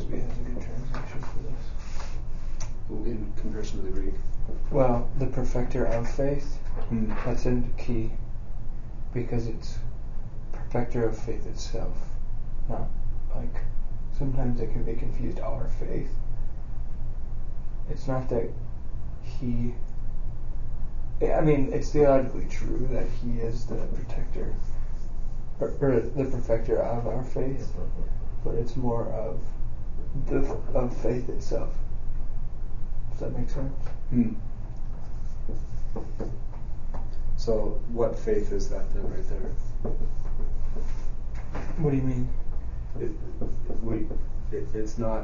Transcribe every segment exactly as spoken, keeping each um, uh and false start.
B has a good translation for this. In comparison to the Greek? Well, the perfecter of faith, Hmm. that's a key, because it's perfecter of faith itself. Not like, sometimes it can be confused, our faith. It's not that he, I mean, it's theologically true that he is the protector, or, or the perfecter of our faith, but it's more of the of faith itself. Does that make sense? Hmm. So, what faith is that then, right there? What do you mean? It, we, it, it's not.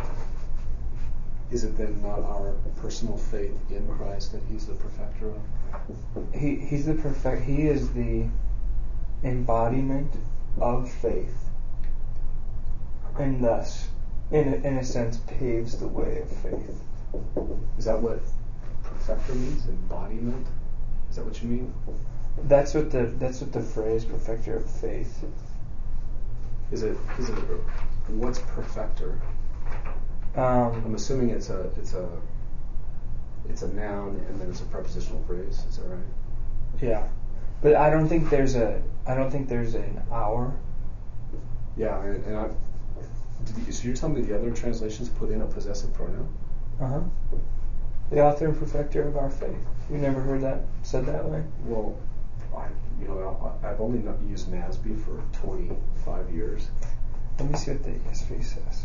Is it then not our personal faith in Christ that He's the perfecter of? He he's the perfect. He is the embodiment of faith, and thus, in a, in a sense, paves the way of faith. Is that what perfecter means? Embodiment? Is that what you mean? That's what the that's what the phrase "perfecter of faith." Is it? Is it? What's perfecter? Um, I'm assuming it's a it's a it's a noun and then it's a prepositional phrase. Is that right? yeah, but I don't think there's a I don't think there's an hour. Yeah, and, and I. Did you, so you're telling me the other translations put in a possessive pronoun? Uh huh. The author and perfecter of our faith. You never heard that said that way? Well, I you know I, I've only not used N A S B for twenty-five years. Let me see what the E S V says.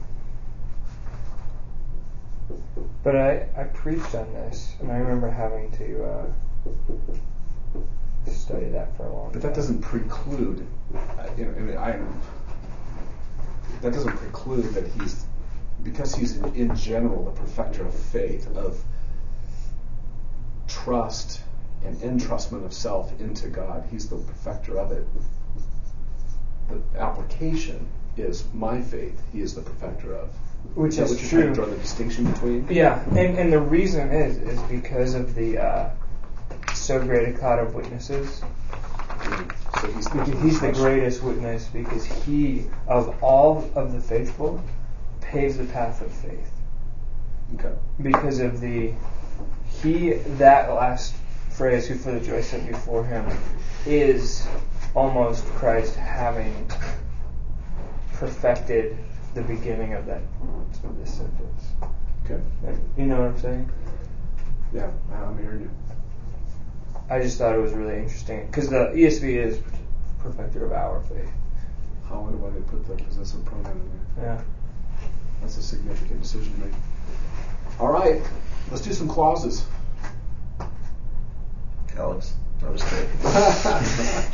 But I, I preached on this, and I remember having to uh, study that for a long time. But that doesn't preclude, uh, you know, I mean, I, that doesn't preclude that he's, because he's in, in general the perfecter of faith, of trust and entrustment of self into God. He's the perfecter of it. The application is my faith. He is the perfecter of. Which is, that is what you're true. trying to draw the distinction between? Yeah, and, and the reason is is because of the uh, so great a cloud of witnesses. Mm. So he's the, He's the greatest witness because he, of all of the faithful, paves the path of faith. Okay. Because of the, he, that last phrase, who for the joy set before him, is almost Christ having perfected the beginning of that of this sentence. Okay. You know what I'm saying? Yeah, I'm hearing you. I just thought it was really interesting because the E S V is perfecter of our faith. I wonder why they put the possessive pronoun in there. Yeah. That's a significant decision to make. All right, let's do some clauses. Alex, I was kidding.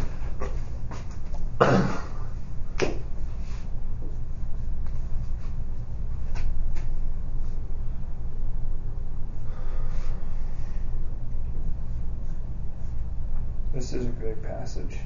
This is a great passage.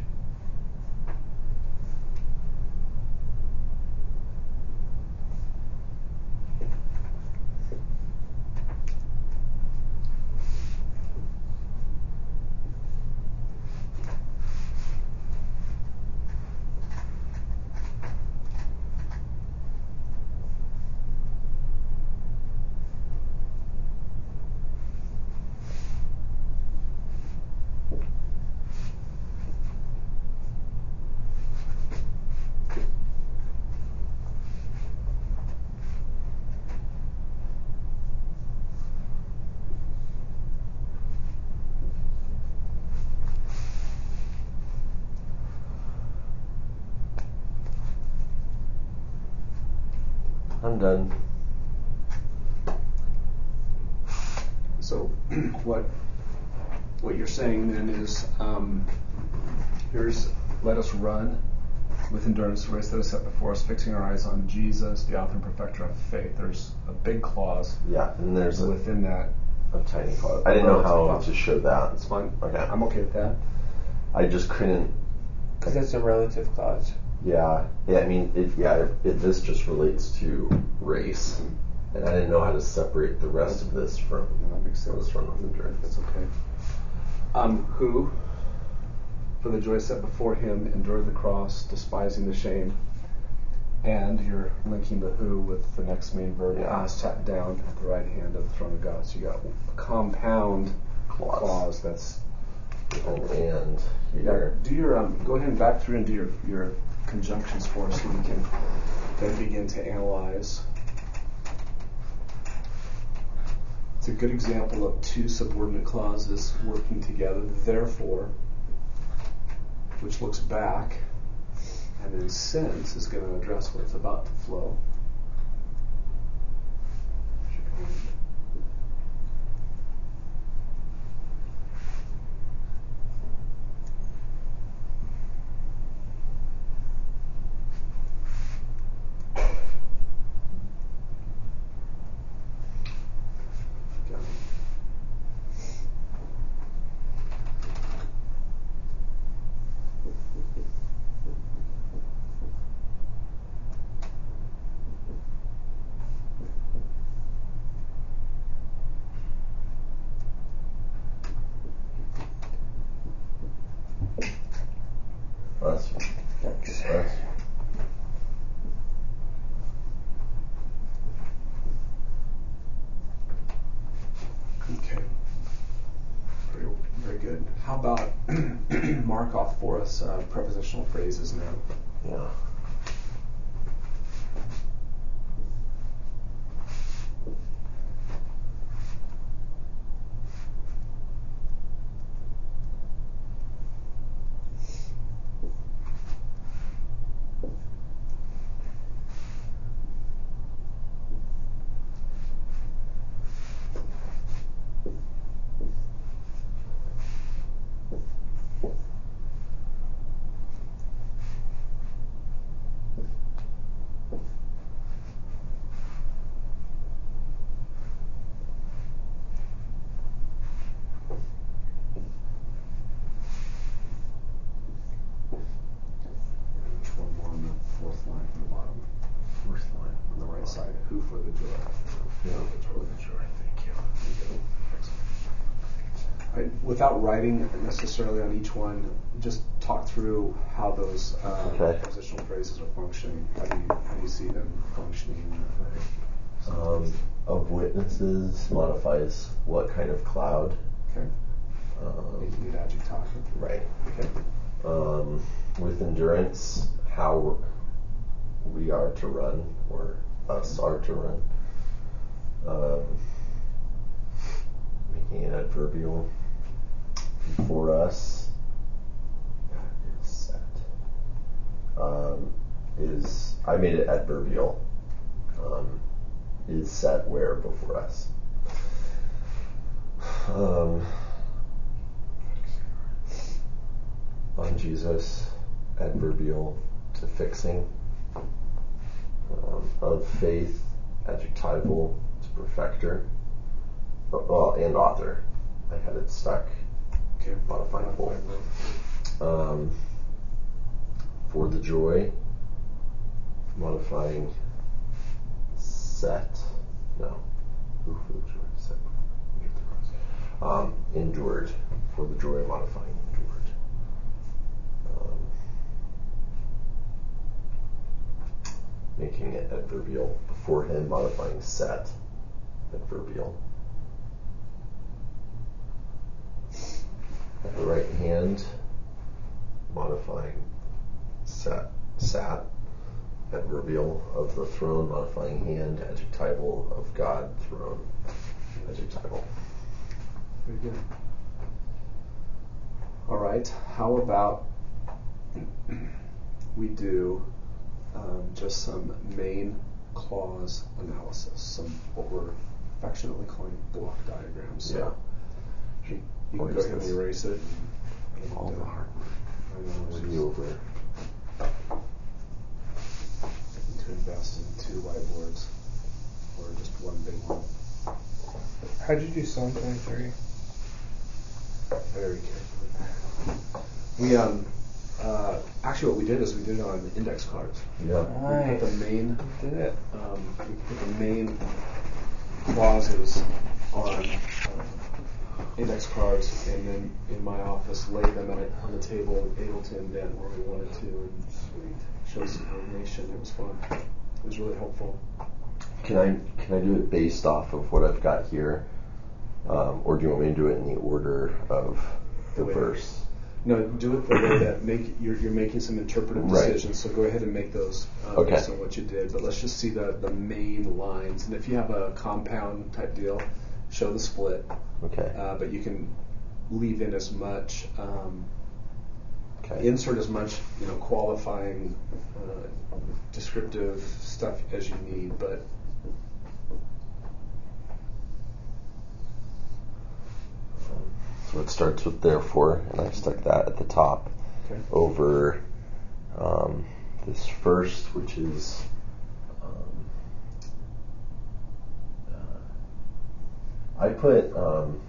I'm done. So, what what you're saying then is, um, here's let us run with endurance the race that is set before us, fixing our eyes on Jesus, the author and perfecter of faith. There's a big clause. Yeah, and there's a, within that. a tiny clause. I didn't know how to show that. It's fine. Okay. I'm okay with that. I just couldn't. Because it's a relative clause. Yeah, yeah. I mean, it, yeah. It, it, this just relates to race, and I didn't know how to separate the rest of this from That makes sense. from endurance. That's okay. Um, who, for the joy set before him, endured the cross, despising the shame, and you're linking the who with the next main verb, Yeah. as sat down at the right hand of the throne of God. So you got a compound Clause. clause that's. And, and Yeah, here. do your um, go ahead and back through and do your, your conjunctions for us, so we can then begin to analyze. It's a good example of two subordinate clauses working together. Therefore, which looks back, and then since is going to address what's about to flow. That's, Thanks. that's, Okay. Very, very good. How about mark off for us uh, prepositional phrases now? yeah. Which one more on the fourth line from the bottom? Fourth line. On the right side. Who for the joy? Yeah, for the joy. Thank you. Right, without writing necessarily on each one, just talk through how those uh, Okay. prepositional phrases are functioning. How do you how do you see them functioning? Um, of witnesses modifies what kind of cloud? Okay, Um, making it adjectival. right. Okay. Um, with endurance, how we are to run, or us are to run. Um, making it adverbial. For us, God, is set. Um, is I made it adverbial. Um, is set where before us. Um, on Jesus, adverbial to fixing. Um, of faith, adjectival to perfecter. Oh, well, and author. I had it stuck. Okay. Modifying full. Um, for the joy, modifying set. No. Who for the joy? Set. Um, endured. For the joy, modifying endured. Um, making it adverbial. Before him, modifying set. Adverbial. At the right hand, modifying sat, sat, adverbial of the throne, modifying hand, adjectival of God, throne, adjectival. Very good. All right. How about we do um, just some main clause analysis, some what we're affectionately calling block diagrams. So Yeah. you, you can go ahead and erase it. And, and, All the uh, hard I know, work. it's Review over. to invest in two whiteboards or just one big one. How'd you do Psalm twenty-three? Very carefully. We um uh, actually what we did is we did it on index cards. Yeah. We put the main Did it? um, we put the main clauses on uh, index cards, and then in my office lay them at, on the table, able to indent where we wanted to, and show some coordination. It was fun. It was really helpful. Can I can I do it based off of what I've got here, um, or do you want me to do it in the order of the way- verse? No, do it the way that make you're, you're making some interpretive Right. decisions. So go ahead and make those uh, Okay. based on what you did. But let's just see the the main lines. And if you have a compound type deal, show the split. Okay. Uh, but you can leave in as much, um, Okay. insert as much, you know, qualifying, uh, descriptive stuff as you need. But So it starts with therefore, and I stuck that at the top okay. over um, this first, which is um, uh, I put um,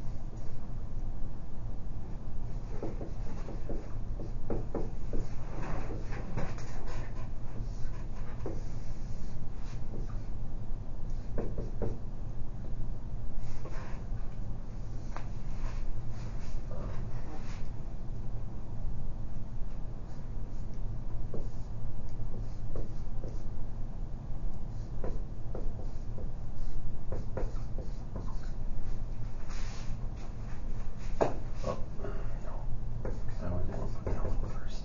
oh, no. I would want to put that one first.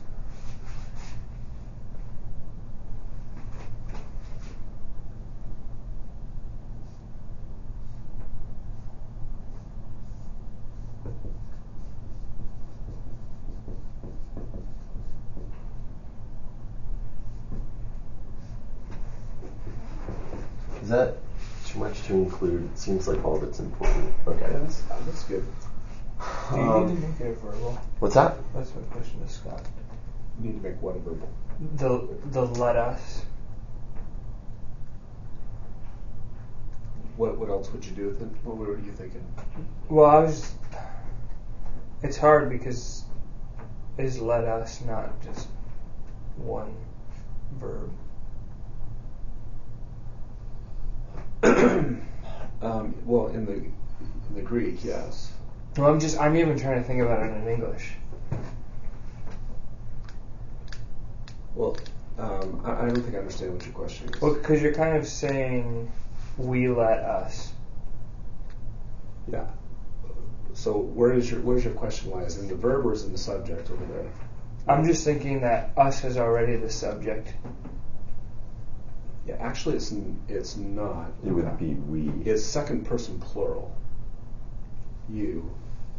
Is that too much to include? It seems like all of it's important. Okay. Yeah, that's, uh, that's good. Do you Um, need to make it a verbal? What's that? That's my question to Scott. You need to make what a verbal. The the let us. What what else would you do with it? What, what are you thinking? Well, I was. It's hard because is let us not just one verb? um, well, in the in the Greek, yes. Well, I'm just. I'm even trying to think about it in English. Well, um, I, I don't think I understand what your question is. Well, because you're kind of saying we let us. Yeah. So where is your where's your question lies? In the verb or is in the subject over there? I'm just thinking that us is already the subject. Yeah, actually, it's n- it's not. It would be we. It's second person plural. You.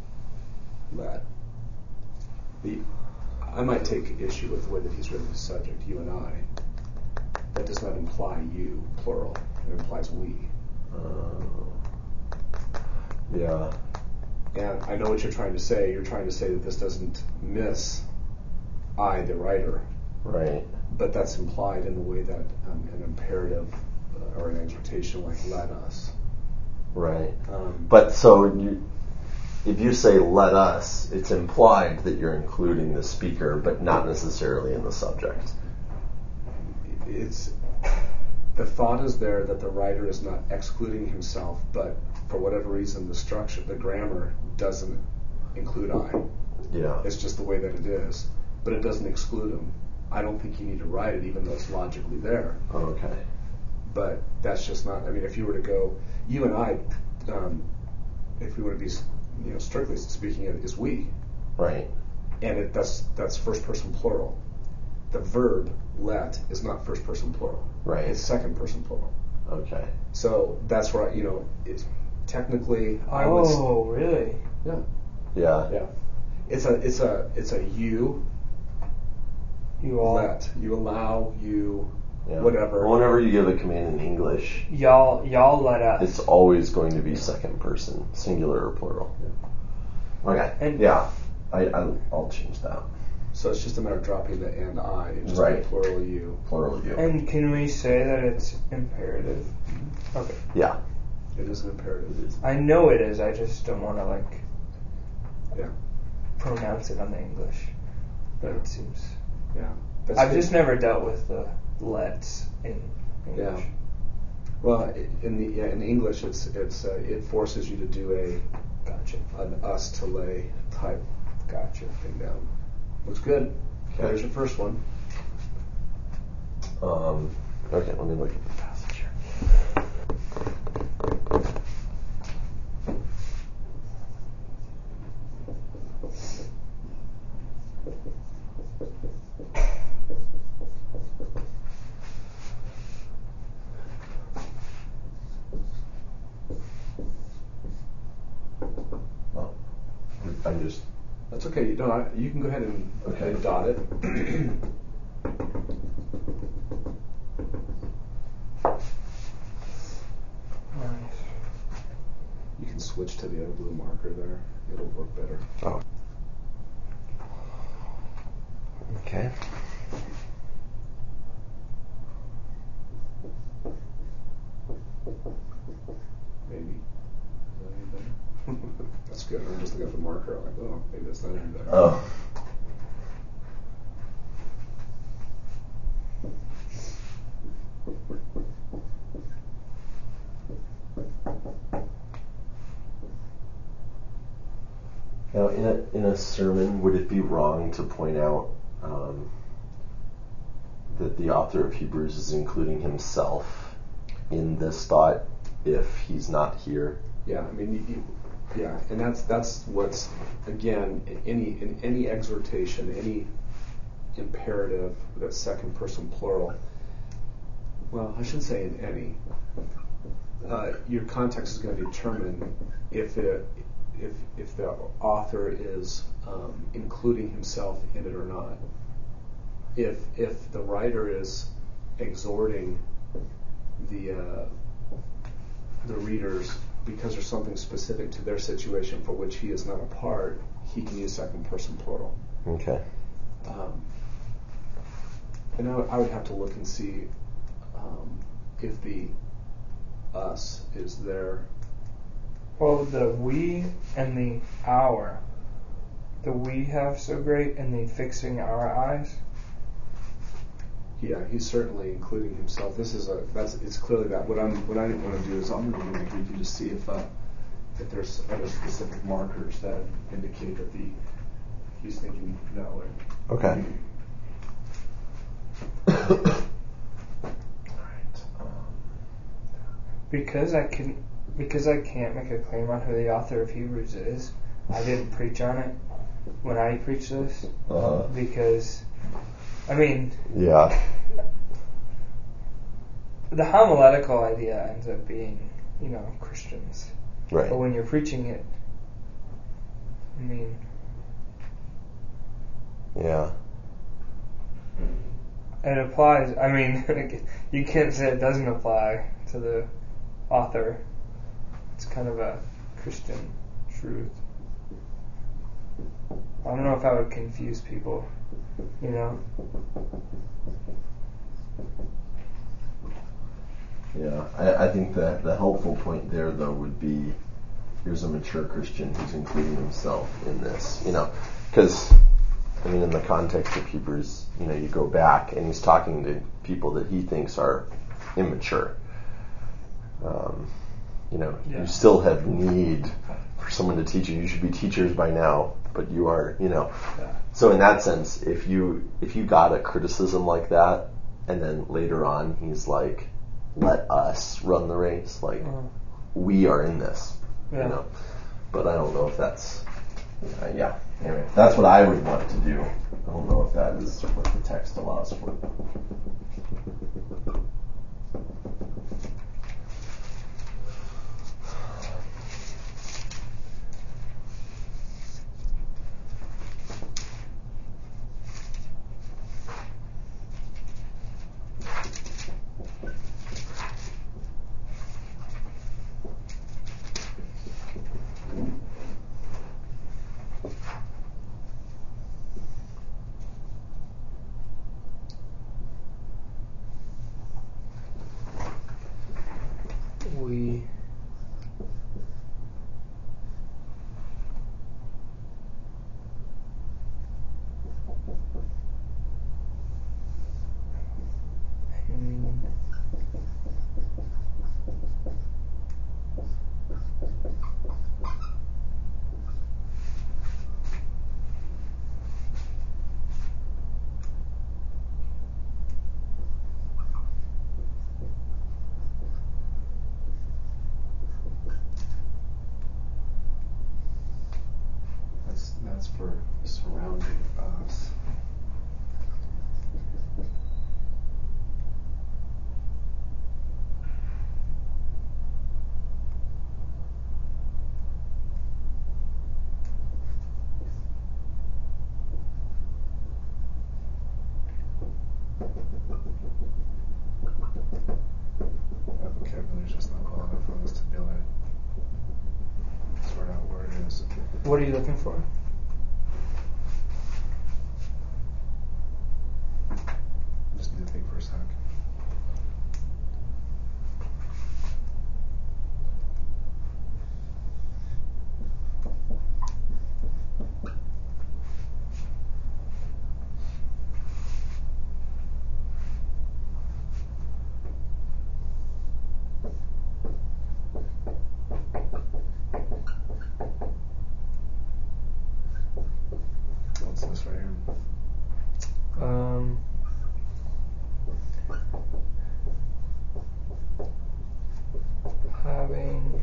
Let. The. I might take issue with the way that he's written the subject. You and I. That does not imply you plural. It implies we. Uh, yeah. And I know what you're trying to say. You're trying to say that this doesn't miss I, the writer. Right. But that's implied in the way that um, an imperative uh, or an exhortation like let us. Right. Um, But so you, if you say let us, it's implied that you're including the speaker, but not necessarily in the subject. it's the thought is there that the writer is not excluding himself, but for whatever reason the structure, the grammar doesn't include I. Yeah. It's just the way that it is, but it doesn't exclude him. I don't think you need to write it, even though it's logically there. Okay. But that's just not. I mean, if you were to go, you and I, um, if we were to be, you know, strictly speaking, it is we, Right. and it, that's that's first person plural. The verb let is not first person plural. Right. It's second person plural. Okay. So that's where I, you know, it's technically I would. s- Oh, really? Yeah. Yeah. Yeah. It's a it's a it's a you You all, let you allow you Yeah. whatever. Whenever you give a command in English, y'all, y'all let us. it's always going to be second person, singular or plural. Okay. And- yeah. I, I I'll change that. So it's just a matter of dropping the and I and just Right. be plural you. Plural you. And can we say that it's imperative? Okay. yeah. It is an imperative. I know it is. I just don't want to like Yeah. pronounce it on the English. But it seems. Yeah. That's I've good. just never dealt with the lets in English. Yeah. Well, i- in the yeah, in English, it's it's uh, it forces you to do a Gotcha. an us to lay type Gotcha. thing down. Looks good. Okay. There's your first one. Um, okay, let me look at the passage here. Oh, I'm just That's okay. You don't. You can go ahead and, Okay. and dot it. Nice. You can switch to the other blue marker there. It'll work better. oh. Okay. Maybe. Is that any better? That's good. I'm just looking at the marker. I'm like, oh, maybe that's not any better. Oh. Now, in a in a sermon, would it be wrong to point out um, that the author of Hebrews is including himself in this thought if he's not here? Yeah, I mean, you, you, yeah, and that's that's what's again in any in any exhortation, any imperative that's second person plural. Well, I shouldn't say in any. Uh, your context is going to determine if it if if the author is um, including himself in it or not. If if the writer is exhorting the uh, the readers because there's something specific to their situation for which he is not a part, he can use second person plural. Okay. Um, and I, I would have to look and see um, if the us is there. Well, the we and the our. The we have so great and the fixing our eyes. Yeah, he's certainly including himself. This is a that's it's clearly that. What I'm what I want to do is I'm going to read you to see if uh, if there's other specific markers that indicate that the he's thinking that way. Okay. Because I can, because I can't make a claim on who the author of Hebrews is. I didn't preach on it when I preached this Uh-huh. because, I mean, Yeah. the homiletical idea ends up being, you know, Christians. Right. But when you're preaching it, I mean, Yeah. it applies. I mean, you can't say it doesn't apply to the author. It's kind of a Christian truth. I don't know if I would confuse people, you know? Yeah, I, I think that the helpful point there, though, would be here's a mature Christian who's including himself in this, you know, because, I mean, in the context of Hebrews, you know, you go back and he's talking to people that he thinks are immature. Um, you know, Yeah. you still have need for someone to teach you. You should be teachers by now, but you are, you know. Yeah. So in that sense, if you if you got a criticism like that, and then later on he's like, let us run the race, like Uh-huh. we are in this, Yeah. you know. But I don't know if that's, uh, yeah. Anyway, that's what I would want to do. I don't know if that is what the text allows for. What are you looking for? Just need to think for a sec. What's this right here? Um, having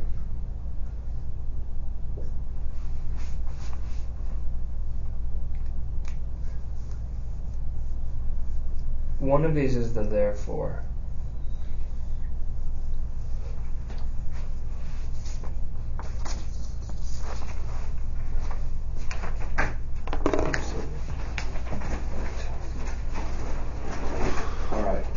one of these is the therefore. All right.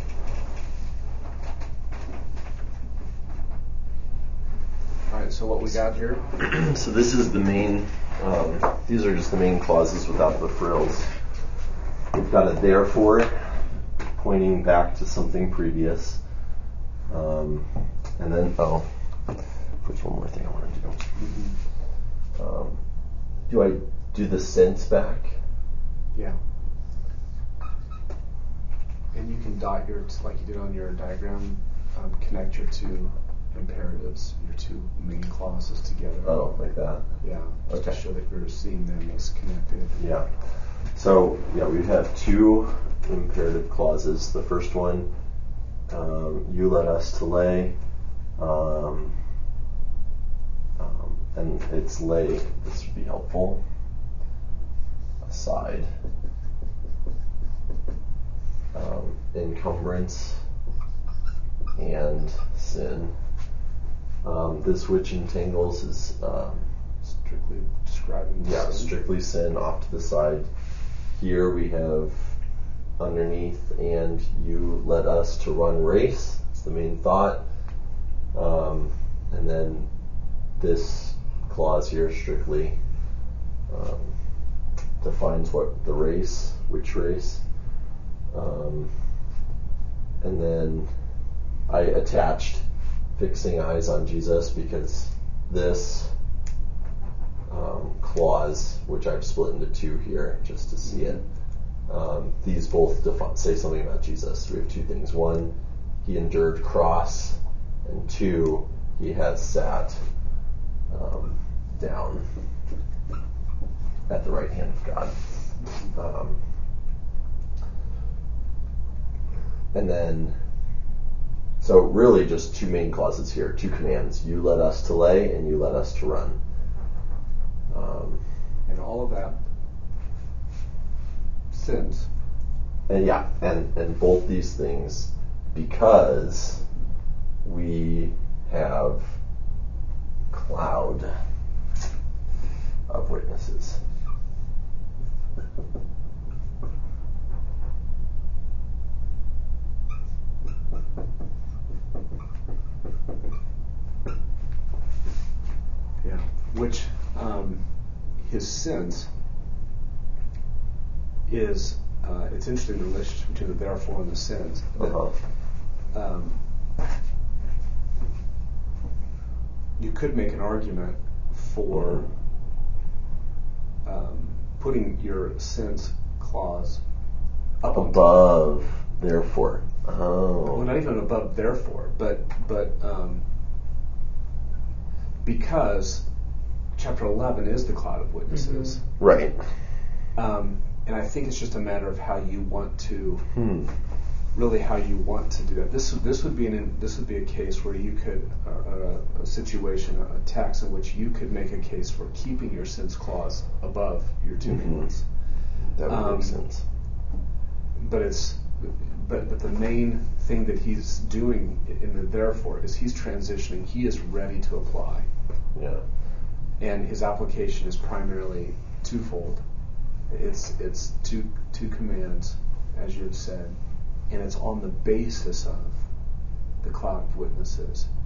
All right. So what we got here? So this is the main, um, these are just the main clauses without the frills. We've got a therefore pointing back to something previous. Um, and then, oh, there's one more thing I want to do. Mm-hmm. Um, do I do the since back? Yeah. And you can dot your, like you did on your diagram, um, connect your two imperatives, your two main clauses together. Oh, like that? Yeah. Just Okay. to show that you're seeing them as connected. Yeah. So, yeah, we have two imperative clauses. The first one, um, you led us to lay, um, um, and it's lay, this would be helpful, aside. Um, encumbrance and sin. Um, this which entangles is um, Strictly describing the yeah, sin. strictly sin off to the side. Here we have underneath, and you led us to run race. That's the main thought. Um, and then this clause here strictly um, defines what the race, which race. Um, and then I attached fixing eyes on Jesus because this um, clause, which I've split into two here just to see it, um, these both defi- say something about Jesus. We have two things. One, he endured cross, and two, he has sat um, down at the right hand of God. Um, and then, so really just two main clauses here, two commands. You led us to lay, and you led us to run. Um, And all of that sins. and yeah, and, and both these things, because we have cloud of witnesses. Yeah. Which um, his sins is, uh, it's interesting the relationship between the therefore and the sins. That, Uh-huh. um, you could make an argument for um, putting your sins clause up on top. Above, therefore. Oh. Well, not even above therefore, but but um, because chapter eleven is the cloud of witnesses, Mm-hmm. Right. um, and I think it's just a matter of how you want to, Hmm. really how you want to do that. This this would be an this would be a case where you could uh, a, a situation, a text in which you could make a case for keeping your sins clause above your two Mhm. commands. That would Um, make sense. But it's but but the main thing that he's doing in the therefore is he's transitioning. He is ready to apply, Yeah. and his application is primarily twofold. It's it's two two commands, as you have said, and it's on the basis of the cloud of witnesses.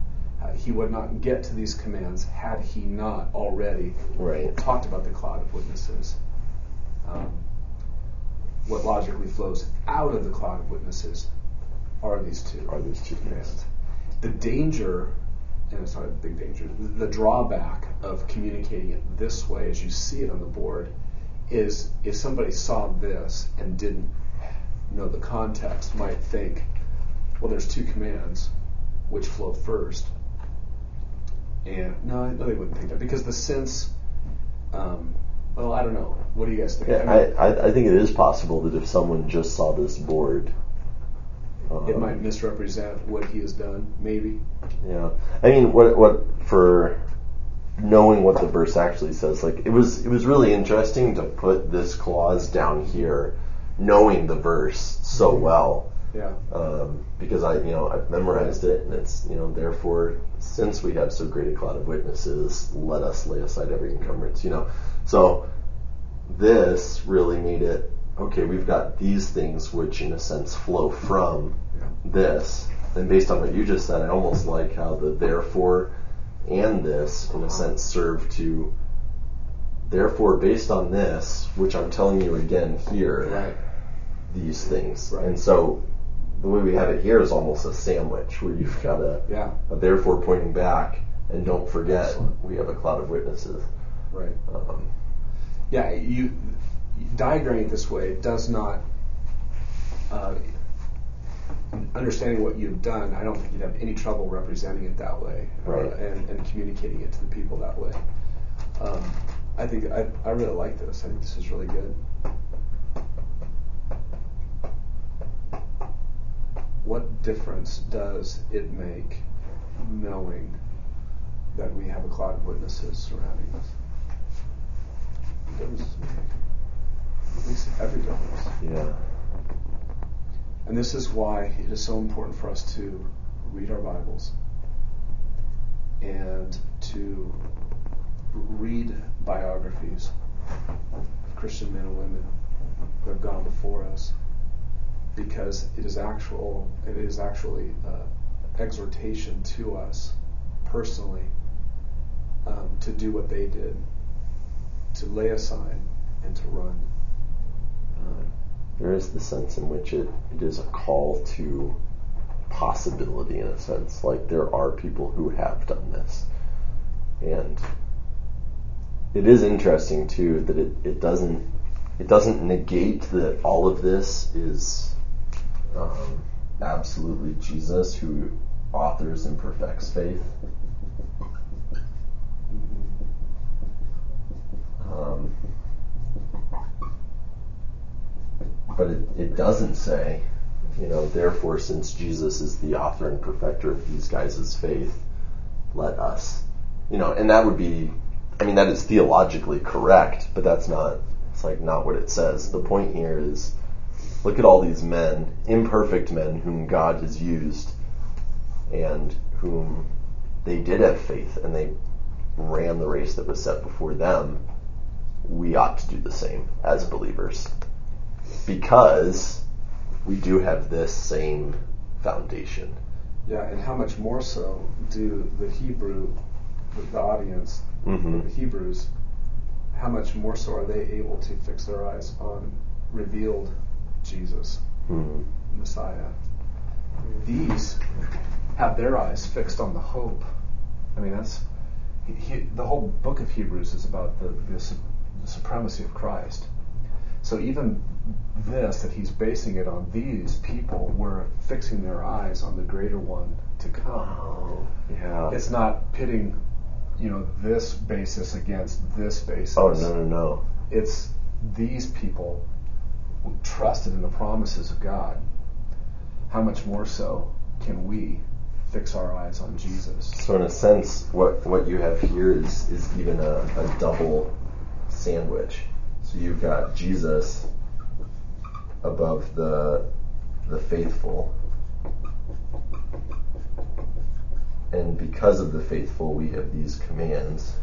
Uh, he would not get to these commands had he not already Right. talked about the cloud of witnesses. Um, what logically flows out of the cloud of witnesses are these two. Are these two commands? The danger, and it's not a big danger, the drawback of communicating it this way as you see it on the board is if somebody saw this and didn't know the context, might think, well, there's two commands, which flow first. And no, no, they wouldn't think that because the sense, um, well, I don't know. What do you guys think? Yeah, I mean, I, I, I think it is possible that if someone just saw this board, um, it might misrepresent what he has done, maybe. Yeah, I mean, what what for knowing what the verse actually says, like it was it was really interesting to put this clause down here, knowing the verse so well. Yeah. Um, because I, you know, I've memorized it, and it's, you know, therefore, since we have so great a cloud of witnesses, let us lay aside every encumbrance, you know. So this really made it, okay, we've got these things which in a sense flow from Yeah. this. And based on what you just said, I almost like how the therefore and this, in a sense, serve to, therefore, based on this, which I'm telling you again here, Right. these things. Right. And so the way we have it here is almost a sandwich where you've got a, Yeah. a therefore pointing back, and don't forget Excellent. we have a cloud of witnesses. Right. Um, Yeah, you diagramming it this way does not, uh, understanding what you've done, I don't think you'd have any trouble representing it that way, Right. uh, and, and communicating it to the people that way. Um, I think I, I really like this. I think this is really good. What difference does it make knowing that we have a cloud of witnesses surrounding us? What difference does it make? It makes every difference. yeah. And this is why it is so important for us to read our Bibles and to read biographies of Christian men and women who have gone before us, because it is actual it is actually uh, exhortation to us personally um, to do what they did, to lay aside and to run. Um, There is the sense in which it, it is a call to possibility, in a sense. Like, there are people who have done this. And it is interesting, too, that it, it doesn't it doesn't negate that all of this is um, absolutely Jesus who authors and perfects faith. Um, but it, it doesn't say, you know, therefore, since Jesus is the author and perfecter of these guys' faith, let us. You know, and that would be, I mean, that is theologically correct, but that's not, it's like not what it says. The point here is, look at all these men, imperfect men, whom God has used, and whom they did have faith, and they ran the race that was set before them. We ought to do the same as believers, because we do have this same foundation. Yeah, and how much more so do the Hebrew, the, the audience, Mm-hmm. the Hebrews, how much more so are they able to fix their eyes on revealed Jesus, Mm-hmm. Messiah? These have their eyes fixed on the hope. I mean, that's he, he, the whole book of Hebrews is about the, the, su- the supremacy of Christ. So even this, that he's basing it on, these people were fixing their eyes on the greater one to come. Oh, yeah. It's not pitting, you know, this basis against this basis. Oh, no, no, no. It's these people who trusted in the promises of God. How much more so can we fix our eyes on Jesus? So in a sense, what what you have here is, is even a, a double sandwich. So you've got Jesus above the the faithful, and because of the faithful, we have these commands,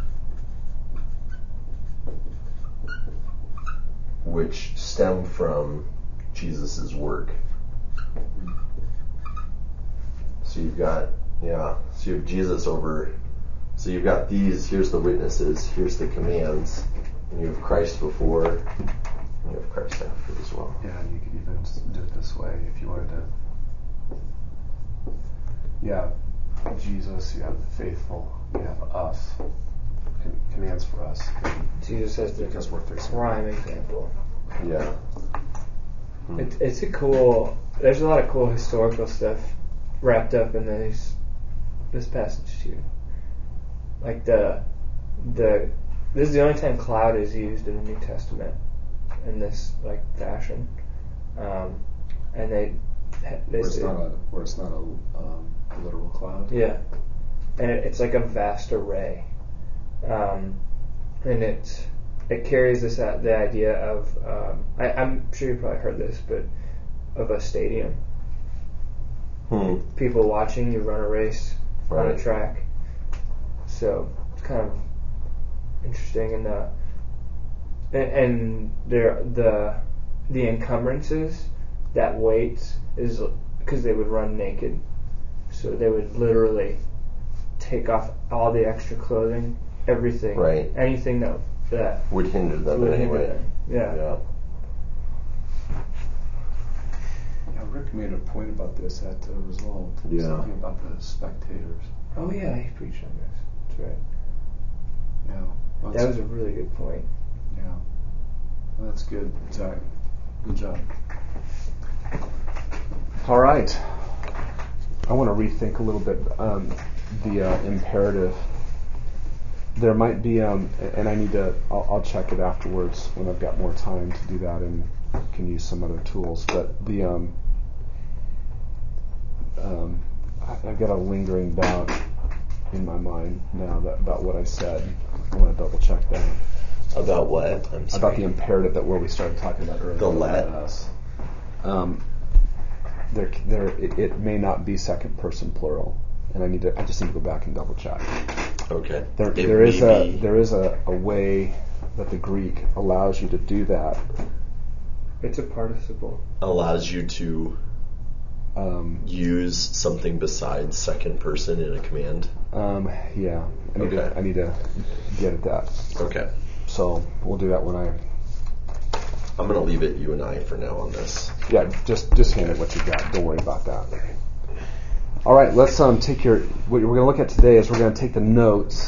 which stem from Jesus' work. So you've got, Yeah. So you have Jesus over. So you've got these. Here's the witnesses. Here's the commands. And you have Christ before. And you have Christ after as well. Yeah, and you could even do it this way if you wanted to. Yeah, Jesus. You have the faithful. You have us. Com- commands for us. Jesus as the Because we're facing- prime example. Yeah. Hmm. It, it's a cool. There's a lot of cool historical stuff wrapped up in this this passage too. Like the the this is the only time cloud is used in the New Testament in this like fashion, um, and they they Where it's say- not a where it's not a, um, a literal cloud. yeah, and it, it's like a vast array, um, and it it carries this uh, the idea of um, I, I'm sure you probably heard this, but of a stadium. Hmm. People watching you run a race on Right. a track. So it's kind of interesting, and the and, and there the the encumbrances, that weight is because they would run naked, so they would literally take off all the extra clothing, everything, Right. anything that that Would hinder them would anyway. hinder them. Yeah. Yeah. Yeah, Rick made a point about this at uh, Resolve. Yeah. Something about the spectators. Oh yeah, he preached on this. That's right. Yeah. Well, That was a really good point. Yeah. Well, that's good, Zach. Good job. All right. I want to rethink a little bit um, the uh, imperative. There might be, um, and I need to, I'll, I'll check it afterwards when I've got more time to do that and can use some other tools. But the, um, um, I, I've got a lingering doubt in my mind now that about what I said. I want to double check that. About what? I'm sorry. About the imperative that where we started talking about earlier. The let. about us. Um, there, there, it, it may not be second person plural, and I need to. I just need to go back and double check. Okay. There, It there is may a be- there is a, a way that the Greek allows you to do that. It's a participle. allows you to Um, use something besides second person in a command. um, yeah, I need Okay. to I need to get at that. Okay. So we'll do that when I. I'm going to leave it you and I for now on this. Yeah, just just hand it what you got. Don't worry about that. All right, let's um take your. What we're going to look at today is we're going to take the notes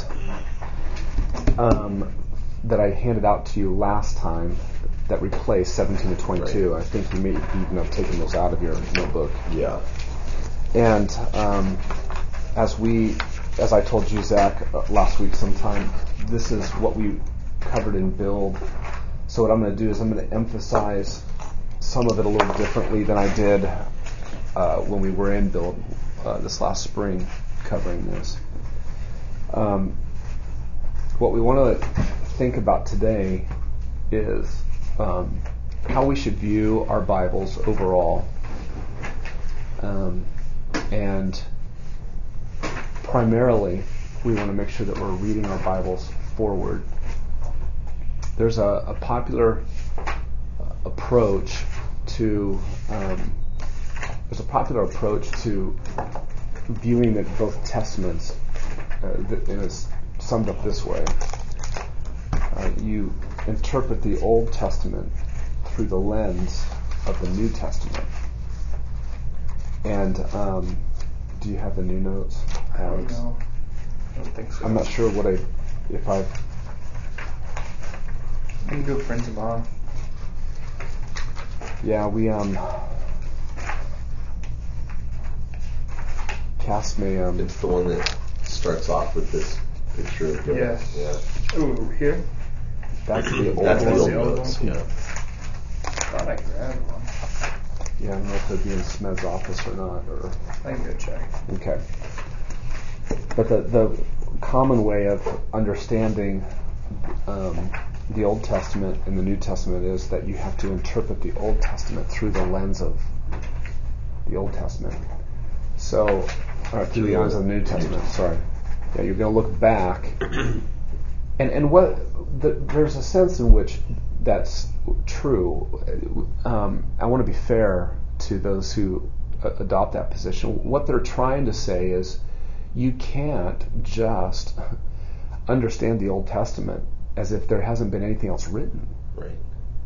um, that I handed out to you last time that replaced seventeen to twenty-two. Right. I think you may even have taken those out of your notebook. Yeah. And um, as we, as I told you, Zach, uh, last week sometime, this is what we covered in Build. So what I'm going to do is I'm going to emphasize some of it a little differently than I did uh, when we were in Build uh, this last spring covering this. Um, what we want to think about today is um, how we should view our Bibles overall. Um, and primarily, we want to make sure that we're reading our Bibles forward. There's a, a popular uh, approach to um, there's a popular approach to viewing the, both testaments, uh, that is summed up this way: uh, you interpret the Old Testament through the lens of the New Testament. And um, do you have the new notes, Alex? I don't know. I don't think so. I'm not sure what I, if I've, You can go print them off. yeah, we, um, Cass may, um, It's the one that starts off with this picture of Bill. Yes. Yeah. Ooh, over here? that's the old That's the one. old the old notes. one? Yeah. Thought I grabbed one. Yeah, I don't know if they'd be in Smed's office or not, or, I can go check. okay. But the, the common way of understanding um, the Old Testament and the New Testament is that you have to interpret the Old Testament through the lens of the Old Testament. So, or through the lens of the New Testament, sorry. Yeah, you're going to look back. And and what the, there's a sense in which that's true. Um, I want to be fair to those who uh, adopt that position. What they're trying to say is you can't just understand the Old Testament as if there hasn't been anything else written. Right.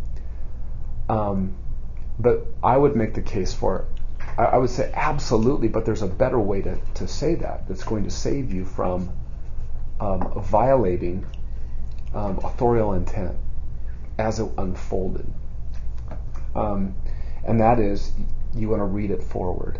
Um, but I would make the case for, I, I would say absolutely, but there's a better way to, to say that that's going to save you from um, violating um, authorial intent as it unfolded. Um, and that is, you want to read it forward.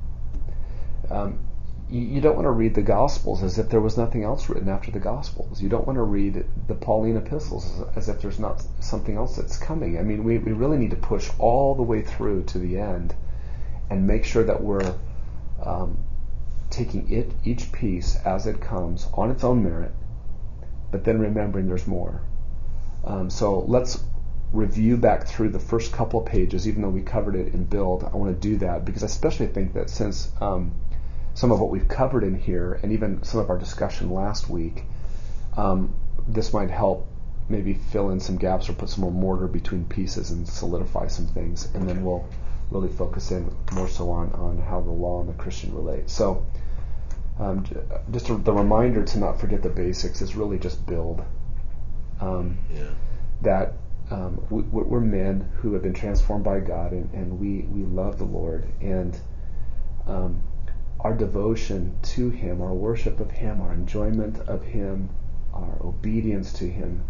Um, you, you don't want to read the Gospels as if there was nothing else written after the Gospels. You don't want to read the Pauline epistles as, as if there's not something else that's coming. I mean, we, we really need to push all the way through to the end and make sure that we're um, taking it each piece as it comes on its own merit, but then remembering there's more. Um, so let's review back through the first couple of pages, even though we covered it in Build. I want to do that because I especially think that since um, some of what we've covered in here, and even some of our discussion last week, um, this might help maybe fill in some gaps or put some more mortar between pieces and solidify some things, and then we'll really focus in more so on, on how the law and the Christian relate. So um, just a, the reminder to not forget the basics is really just build. Um, yeah. That um, we, we're men who have been transformed by God, and, and we, we love the Lord, and um, our devotion to Him, our worship of Him, our enjoyment of Him, our obedience to Him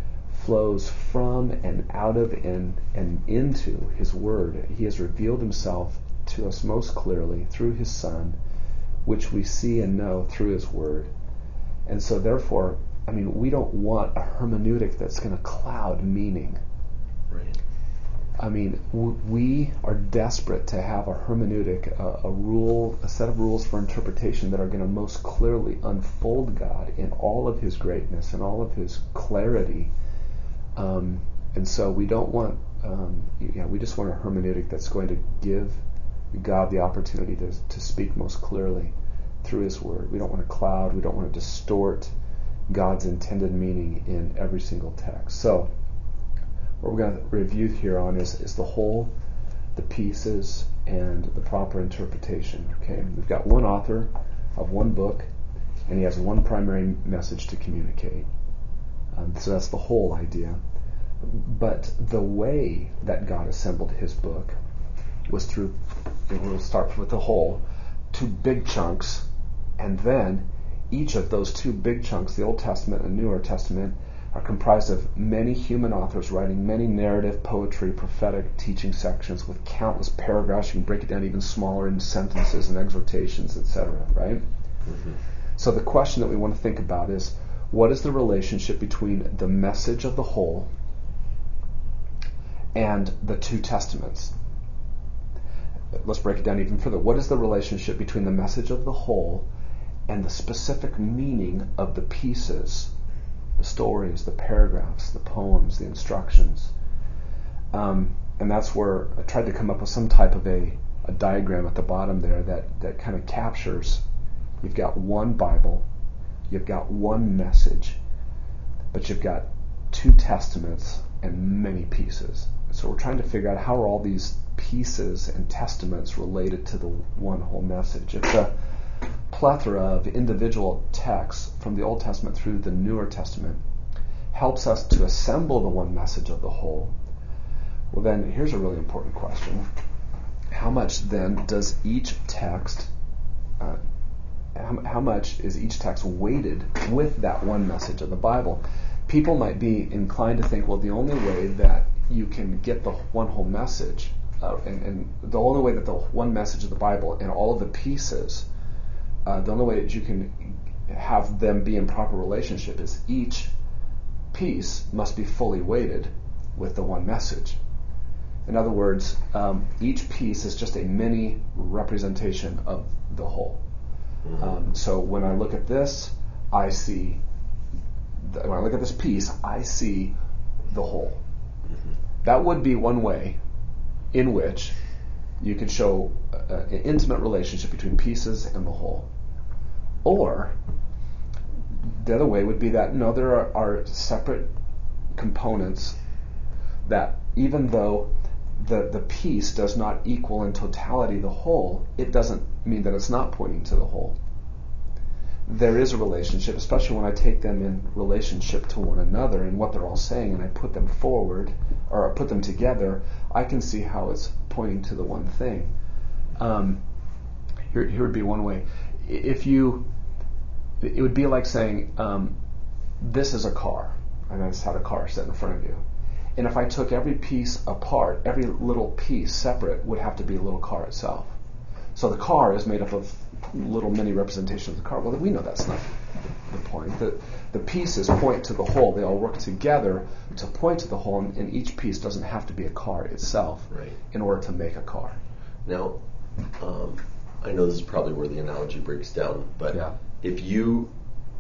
flows from and out of and, and into His Word. He has revealed Himself to us most clearly through His Son, which we see and know through His Word. And so therefore, I mean, we don't want a hermeneutic that's going to cloud meaning. Right. I mean, w- we are desperate to have a hermeneutic, a, a rule, a set of rules for interpretation that are going to most clearly unfold God in all of His greatness and all of His clarity. Um, and so we don't want, um, yeah, we just want a hermeneutic that's going to give God the opportunity to, to speak most clearly through His Word. We don't want to cloud. We don't want to distort God's intended meaning in every single text. So what we're going to review here on is, is the whole, the pieces, and the proper interpretation. Okay, we've got one author of one book, and he has one primary message to communicate. Um, so that's the whole idea. But the way that God assembled His book was through, we'll start with the whole, two big chunks, and then each of those two big chunks, the Old Testament and Newer Testament, are comprised of many human authors writing many narrative, poetry, prophetic teaching sections with countless paragraphs. You can break it down even smaller in sentences and exhortations, et cetera, right? Mm-hmm. So the question that we want to think about is, what is the relationship between the message of the whole and the two testaments? Let's break it down even further. What is the relationship between the message of the whole and the specific meaning of the pieces, the stories, the paragraphs, the poems, the instructions? Um, and that's where I tried to come up with some type of a, a diagram at the bottom there that, that kind of captures, you've got one Bible, you've got one message, but you've got two testaments and many pieces. So we're trying to figure out how are all these pieces and testaments related to the one whole message. It's a plethora of individual texts from the Old Testament through the Newer Testament helps us to assemble the one message of the whole. Well, then here's a really important question. How much then does each text, uh, how, how much is each text weighted with that one message of the Bible? People might be inclined to think, well, the only way that you can get the one whole message, uh, and, and the only way that the one message of the Bible and all of the pieces, uh, the only way that you can have them be in proper relationship is each piece must be fully weighted with the one message. In other words, um, each piece is just a mini representation of the whole. Mm-hmm. Um, so when I look at this, I see, the, when I look at this piece, I see the whole. Mm-hmm. That would be one way in which you could show uh, an intimate relationship between pieces and the whole. Or the other way would be that, no, there are, are separate components that even though the, the piece does not equal in totality the whole, it doesn't mean that it's not pointing to the whole. there is a relationship, especially when I take them in relationship to one another and what they're all saying, and I put them forward, or I put them together, I can see how it's pointing to the one thing. Um, here, here would be one way. If you, it would be like saying, um, this is a car, and I just had a car set in front of you. And if I took every piece apart, every little piece separate would have to be a little car itself. So the car is made up of little mini representations of the car. Well, we know that's not the point. The, the pieces point to the whole. They all work together to point to the whole, and, and each piece doesn't have to be a car itself Right. in order to make a car. Now, um, I know this is probably where the analogy breaks down, but Yeah. if you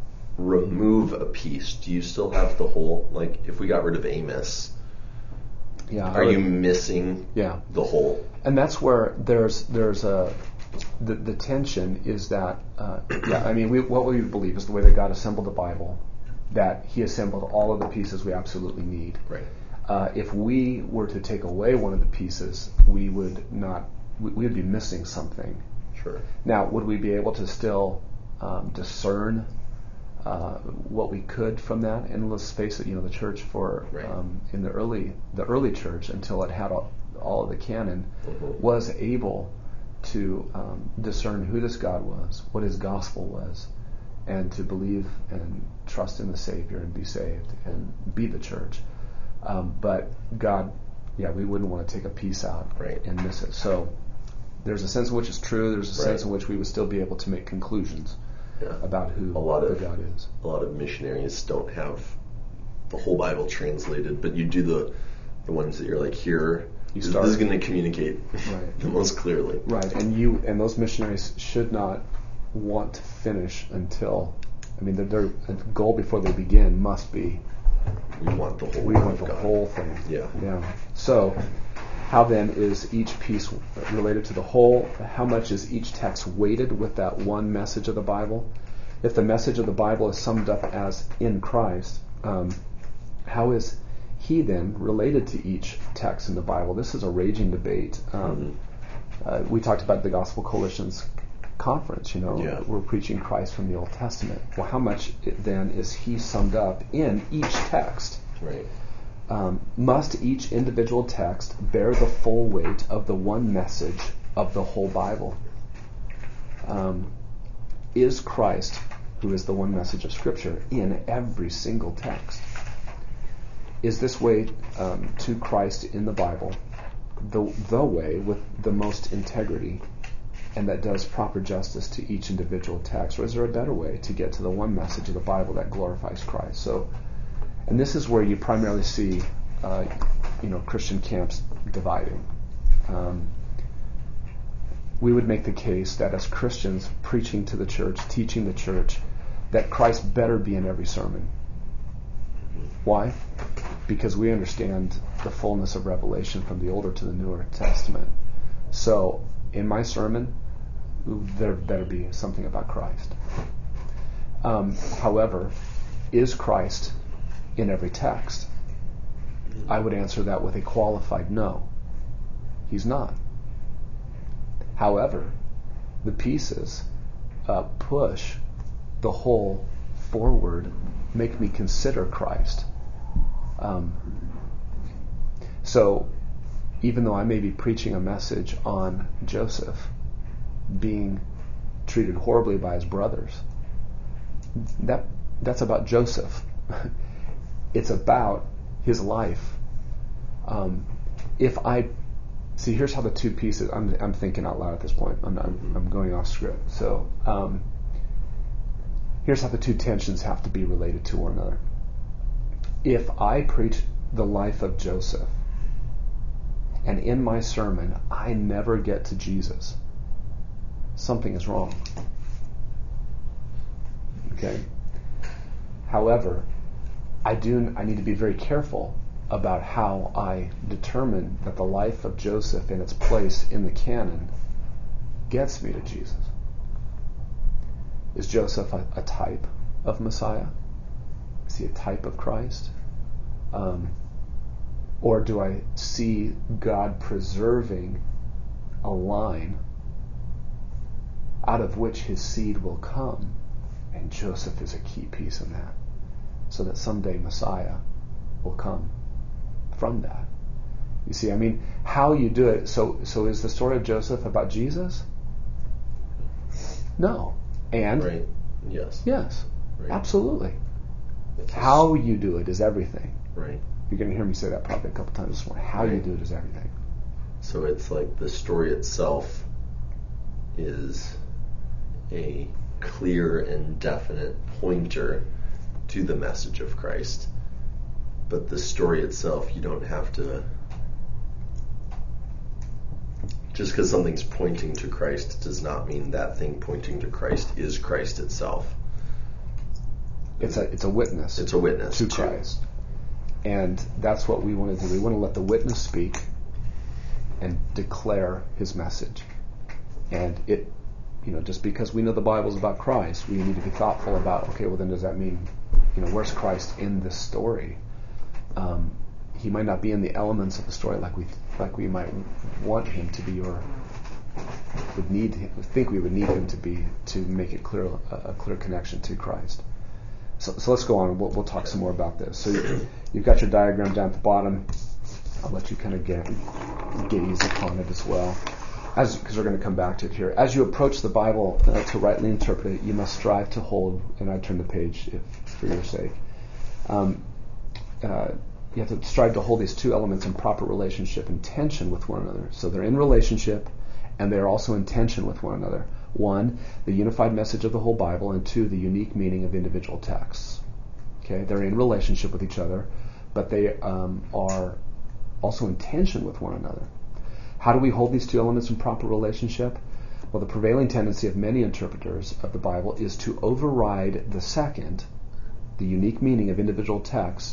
remove a piece, do you still have the whole? Like, if we got rid of Amos, Yeah. are you missing Yeah. the whole? And that's where there's there's a the, the tension is that uh, yeah I mean we, what we believe is the way that God assembled the Bible, that He assembled all of the pieces we absolutely need. Right. Uh, if we were to take away one of the pieces, we would not we would be missing something. Sure. Now, would we be able to still um, discern uh, what we could from that? And let's face it, you know, the church for Right. um, in the early the early church, until it had all, all of the canon, Mhm. was able to um, discern who this God was, what His gospel was, and to believe and trust in the Savior and be saved and be the church. Um, but God, yeah, we wouldn't want to take a piece out Right. and miss it. So there's a sense in which it's true. There's a Right. sense in which we would still be able to make conclusions Yeah. about who A lot the of- God is. A lot of missionaries don't have the whole Bible translated, but you do the the ones that you're like, here, You this, start- this is going to communicate Right. the most clearly. Right, and you and those missionaries should not want to finish until, I mean, their, their goal before they begin must be, We want the whole. we Word want of the God. whole thing. Yeah. Yeah. So, how then is each piece related to the whole? How much is each text weighted with that one message of the Bible? If the message of the Bible is summed up as in Christ, um, how is He then related to each text in the Bible? This is a raging debate. Um, uh, we talked about the Gospel Coalition's conference, you know, Yeah. we're preaching Christ from the Old Testament. Well, how much it, then is He summed up in each text? Right. Um, must each individual text bear the full weight of the one message of the whole Bible? Um, is Christ, who is the one message of Scripture, in every single text? Is this way um, to Christ in the Bible the the way with the most integrity and that does proper justice to each individual text? Or is there a better way to get to the one message of the Bible that glorifies Christ? So, and this is where you primarily see, uh, you know, Christian camps dividing. Um, we would make the case that as Christians preaching to the church, teaching the church, that Christ better be in every sermon. Why? Because we understand the fullness of revelation from the Older to the Newer Testament. So, in my sermon, there better be something about Christ. Um, however, is Christ in every text? I would answer that with a qualified no. He's not. However, the pieces uh, push the whole forward, make me consider Christ. Um, so, even though I may be preaching a message on Joseph being treated horribly by his brothers, that that's about Joseph. It's about his life. Um, if I see, here's how the two pieces. I'm I'm thinking out loud at this point. I'm I'm, I'm going off script. So um, here's how the two tensions have to be related to one another. If I preach the life of Joseph, and in my sermon I never get to Jesus, something is wrong. Okay. However, I do. I need to be very careful about how I determine that the life of Joseph in its place in the canon gets me to Jesus. Is Joseph a, a type of Messiah? Is he a type of Christ? Um, or do I see God preserving a line out of which his seed will come And Joseph is a key piece in that, so that someday Messiah will come from that. You see, I mean, how you do it. So, so is the story of Joseph about Jesus? No. And Right. Yes. yes, Right. absolutely. It's just- How you do it is everything. Right. You're going to hear me say that probably a couple times this morning. How you Right. do it is everything. So it's like the story itself is a clear and definite pointer to the message of Christ. But the story itself, you don't have to. Just because something's pointing to Christ does not mean that thing pointing to Christ is Christ itself. It's a it's a witness. It's a witness to to- Christ, and that's what we want to do. We want to let the witness speak and declare his message. And it, you know, just because we know the Bible's about Christ, we need to be thoughtful about. Okay, well then does that mean, you know, where's Christ in this story? Um, he might not be in the elements of the story like we like we might want him to be, or would need him, think we would need him to be to make it clear a, a clear connection to Christ. So, so let's go on. We'll, we'll talk some more about this. So you, you've got your diagram down at the bottom. I'll let you kind of get, gaze upon it as well, as because we're going to come back to it here. As you approach the Bible uh, to rightly interpret it, you must strive to hold. And I turn the page if, for your sake. Um, uh, you have to strive to hold these two elements in proper relationship and tension with one another. So they're in relationship, and they're also in tension with one another. One, the unified message of the whole Bible, and two, the unique meaning of individual texts. Okay, they're in relationship with each other, but they um, are also in tension with one another. How do we hold these two elements in proper relationship? Well, the prevailing tendency of many interpreters of the Bible is to override the second, the unique meaning of individual texts,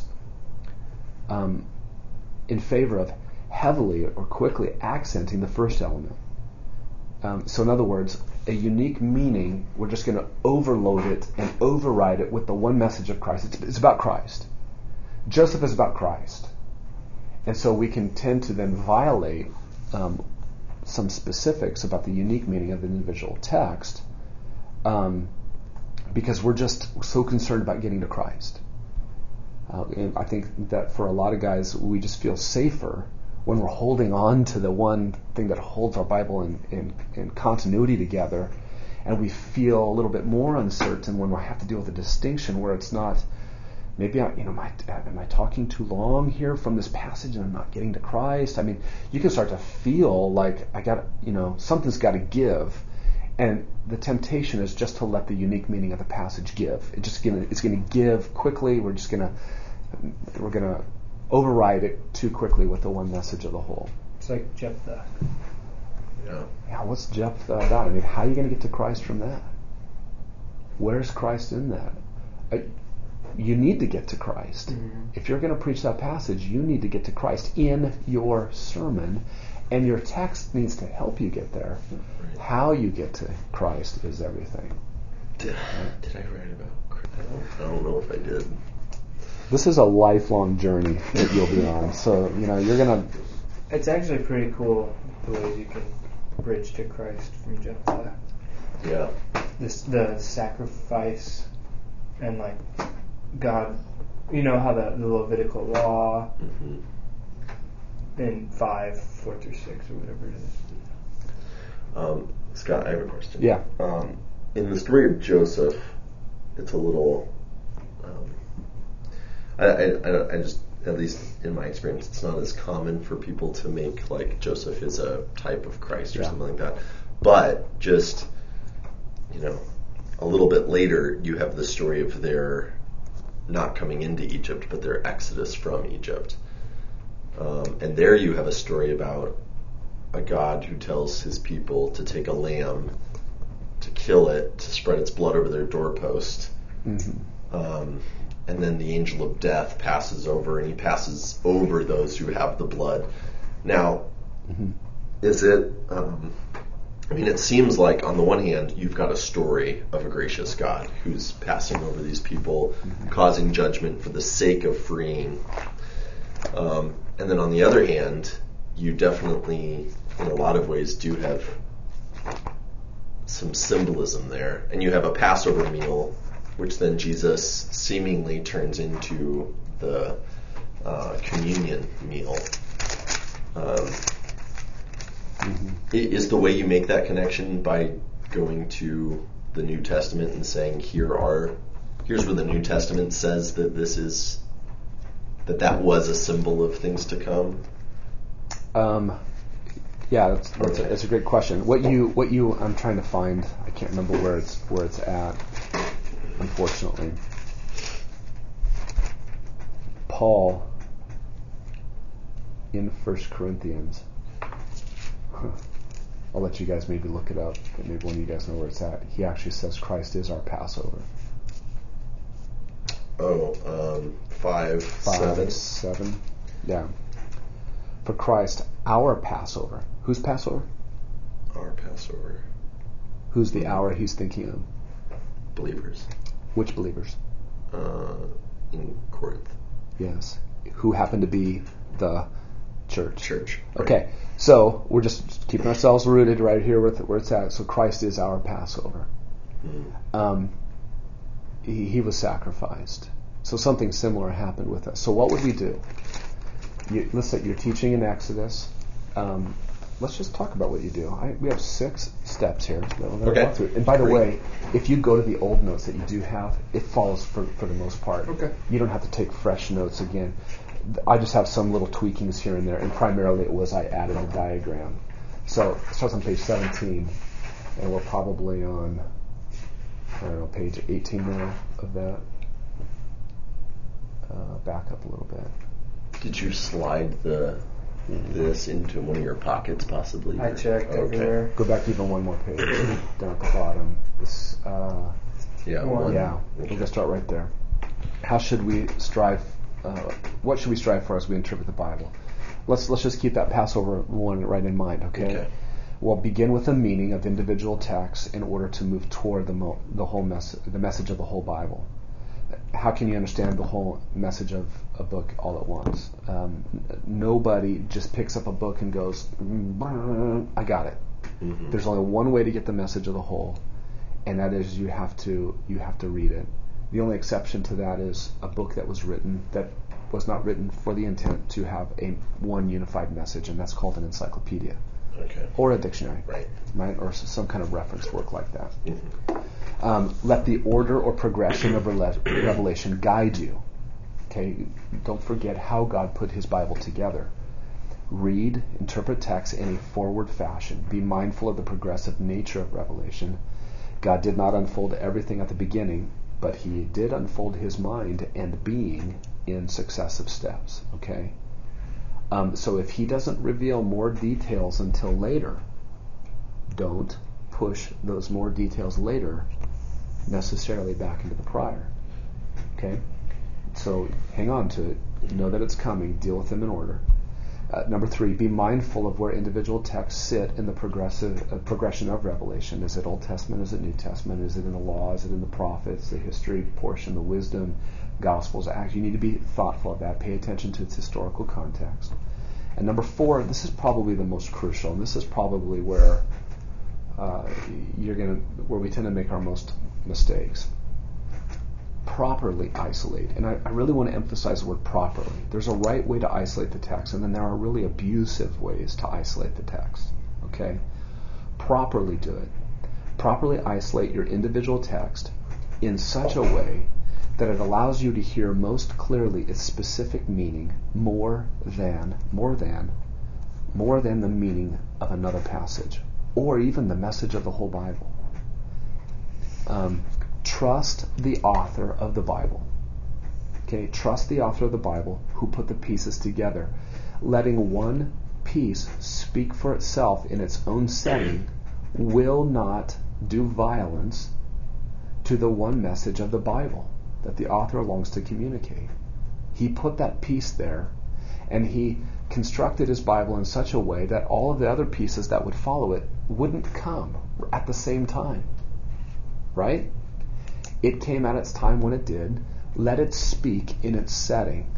um, in favor of heavily or quickly accenting the first element. Um, so in other words, a unique meaning, we're just going to overload it and override it with the one message of Christ. It's, it's about Christ. Joseph is about Christ. And so we can tend to then violate um, some specifics about the unique meaning of the individual text um, because we're just so concerned about getting to Christ. Uh, and I think that for a lot of guys, we just feel safer when we're holding on to the one thing that holds our Bible in, in, in continuity together, and we feel a little bit more uncertain when we have to deal with a distinction where it's not, maybe I, you know, am I, am I talking too long here from this passage and I'm not getting to Christ? I mean, you can start to feel like I got, you know, something's got to give, and the temptation is just to let the unique meaning of the passage give. It just gonna, it's going to give quickly. We're just gonna, we're gonna override it too quickly with the one message of the whole. It's like Jephthah. Yeah. Yeah, what's Jephthah about? I mean, how are you going to get to Christ from that? Where's Christ in that? Uh, you need to get to Christ. Mm-hmm. If you're going to preach that passage, you need to get to Christ in your sermon, and your text needs to help you get there. Right. How you get to Christ is everything. Did, did I write about Christ? I don't, I don't know if I did. This is a lifelong journey that you'll be on. So, you know, you're going to... It's actually pretty cool the ways you can bridge to Christ from Jephthah. Yeah. This the sacrifice and like God, you know how the, the Levitical law Mm-hmm. in five, four through six or whatever it is. Um, Scott, I have a question. Yeah. Um, in the story of Joseph, it's a little. Um, I, I, I just, at least in my experience, it's not as common for people to make like Joseph is a type of Christ or Yeah. something like that. But just, you know, a little bit later, you have the story of their not coming into Egypt, but their exodus from Egypt. Um, and there you have a story about a God who tells his people to take a lamb, to kill it, to spread its blood over their doorpost. Mm-hmm. Um, and then the angel of death passes over, and he passes over those who have the blood. Now, Mm-hmm. is it, um, I mean, it seems like on the one hand, you've got a story of a gracious God who's passing over these people, Mm-hmm. causing judgment for the sake of freeing. Um, and then on the other hand, you definitely, in a lot of ways, do have some symbolism there. And you have a Passover meal which then Jesus seemingly turns into the uh, communion meal. Um, Mm-hmm. Is the way you make that connection by going to the New Testament and saying, here are, here's where the New Testament says that this is, that that was a symbol of things to come? Um, yeah, that's, that's, Okay. a, that's a great question. What you, what you, I'm trying to find. I can't remember where it's where it's at. Unfortunately, Paul in First Corinthians. I'll let you guys maybe look it up. But maybe one of you guys know where it's at. He actually says Christ is our Passover. Oh, um, five, Five, seven. seven. Yeah. For Christ, our Passover. Whose Passover? Our Passover. Who's the hour he's thinking of? Believers. Which believers? Uh, in Corinth. Yes. Who happen to be the church. Church. Right. Okay. So we're just keeping ourselves rooted right here with where it's at. So Christ is our Passover. Mm. Um, he, he was sacrificed. So something similar happened with us. So what would we do? You, let's say you're teaching in Exodus. Um, let's just talk about what you do. I, we have six steps here that we're going to Okay. walk through. And by the Great. way, if you go to the old notes that you do have, it follows for, for the most part. Okay. You don't have to take fresh notes again. I just have some little tweakings here and there, and primarily it was I added a diagram. So it starts on page seventeen, and we're probably on, I don't know, page eighteen now of that. Uh, back up a little bit. Did you slide the this into one of your pockets, possibly? I or- checked okay. everywhere. Go back even one more page, down at the bottom. This, uh, Yeah. One. One. yeah, we're going to start right there. How should we strive? Uh, what should we strive for as we interpret the Bible? Let's let's just keep that Passover one right in mind, okay? Okay. We'll begin with the meaning of individual texts in order to move toward the mo- the whole mess the message of the whole Bible. How can you understand the whole message of a book all at once? Um, n- nobody just picks up a book and goes, "Mm, I got it." Mm-hmm. There's only one way to get the message of the whole, and that is you have to you have to read it. The only exception to that is a book that was written that was not written for the intent to have a one unified message, and that's called an encyclopedia Okay. or a dictionary, Right. right? Or s- some kind of reference work like that. Mm-hmm. Um, let the order or progression of rela- revelation guide you. Okay, don't forget how God put His Bible together. Read, interpret text in a forward fashion. Be mindful of the progressive nature of revelation. God did not unfold everything at the beginning, but He did unfold His mind and being in successive steps. Okay? Um, so if He doesn't reveal more details until later, don't push those more details later necessarily back into the prior. Okay? So hang on to it. Know that it's coming. Deal with them in order. Uh, number three, be mindful of where individual texts sit in the progressive uh, progression of revelation. Is it Old Testament? Is it New Testament? Is it in the law? Is it in the prophets? The history portion, the wisdom, Gospels, Acts. You need to be thoughtful of that. Pay attention to its historical context. And number four, this is probably the most crucial, and this is probably where uh, you're gonna where we tend to make our most mistakes. Properly isolate. And I, I really want to emphasize the word properly. There's a right way to isolate the text, and then there are really abusive ways to isolate the text. Okay? Properly do it. Properly isolate your individual text in such a way that it allows you to hear most clearly its specific meaning more than, more than, more than the meaning of another passage, or even the message of the whole Bible. Um, Trust the author of the Bible. Okay, trust the author of the Bible who put the pieces together. Letting one piece speak for itself in its own setting will not do violence to the one message of the Bible that the author longs to communicate. He put that piece there, and he constructed his Bible in such a way that all of the other pieces that would follow it wouldn't come at the same time. Right? It came at its time when it did. Let it speak in its setting.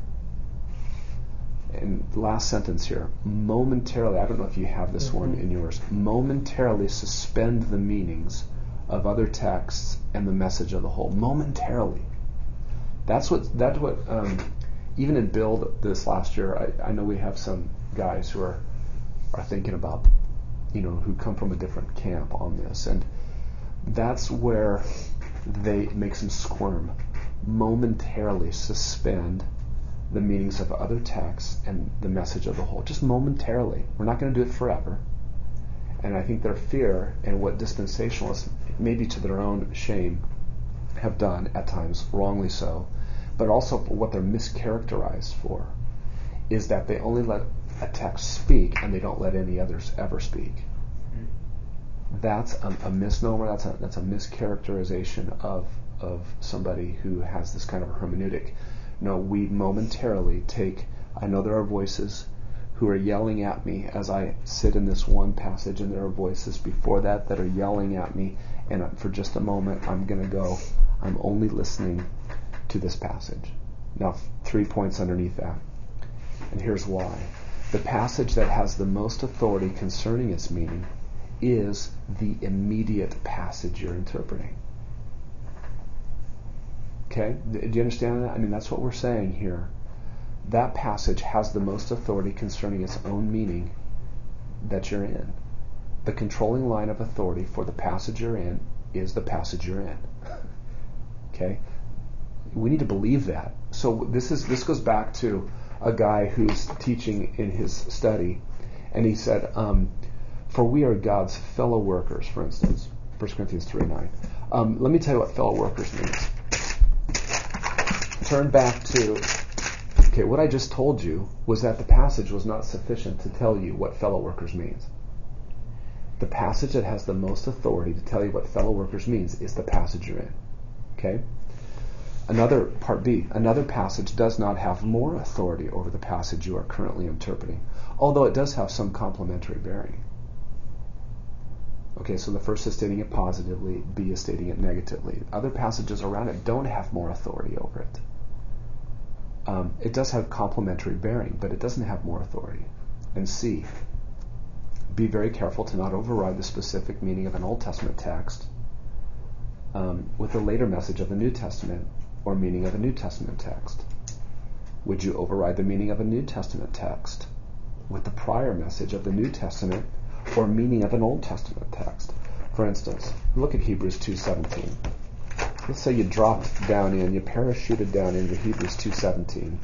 And the last sentence here. Momentarily, I don't know if you have this one in yours. Momentarily suspend the meanings of other texts and the message of the whole momentarily. That's what that's what um, even in Build this last year, I, I know we have some guys who are are thinking about, you know, who come from a different camp on this, and that's where they it makes them squirm. Momentarily suspend the meanings of other texts and the message of the whole, just momentarily. We're not going to do it forever. And I think their fear and what dispensationalists, maybe to their own shame, have done at times, wrongly so, but also what they're mischaracterized for, is that they only let a text speak and they don't let any others ever speak. Mm. That's a, a misnomer. That's a that's a mischaracterization of of somebody who has this kind of hermeneutic. No, we momentarily take. I know there are voices who are yelling at me as I sit in this one passage, and there are voices before that that are yelling at me, and for just a moment I'm going to go, I'm only listening to this passage. Now, three points underneath that, and here's why. The passage that has the most authority concerning its meaning is the immediate passage you're interpreting. Okay? Do you understand that? I mean, that's what we're saying here. That passage has the most authority concerning its own meaning that you're in. The controlling line of authority for the passage you're in is the passage you're in. Okay? We need to believe that. So this is this goes back to a guy who's teaching in his study, and he said, um, for we are God's fellow workers, for instance, First Corinthians three nine. Um, let me tell you what fellow workers means. Turn back to, okay, what I just told you was that the passage was not sufficient to tell you what fellow workers means. The passage that has the most authority to tell you what fellow workers means is the passage you're in. Okay? Another, part B, another passage does not have more authority over the passage you are currently interpreting, although it does have some complementary bearing. Okay, so the first is stating it positively, B is stating it negatively. Other passages around it don't have more authority over it. Um, it does have complementary bearing, but it doesn't have more authority. And C, be very careful to not override the specific meaning of an Old Testament text um, with the later message of the New Testament or meaning of a New Testament text. Would you override the meaning of a New Testament text with the prior message of the New Testament or meaning of an Old Testament text? For instance, look at Hebrews two seventeen. Let's say you dropped down in, you parachuted down into Hebrews two seventeen,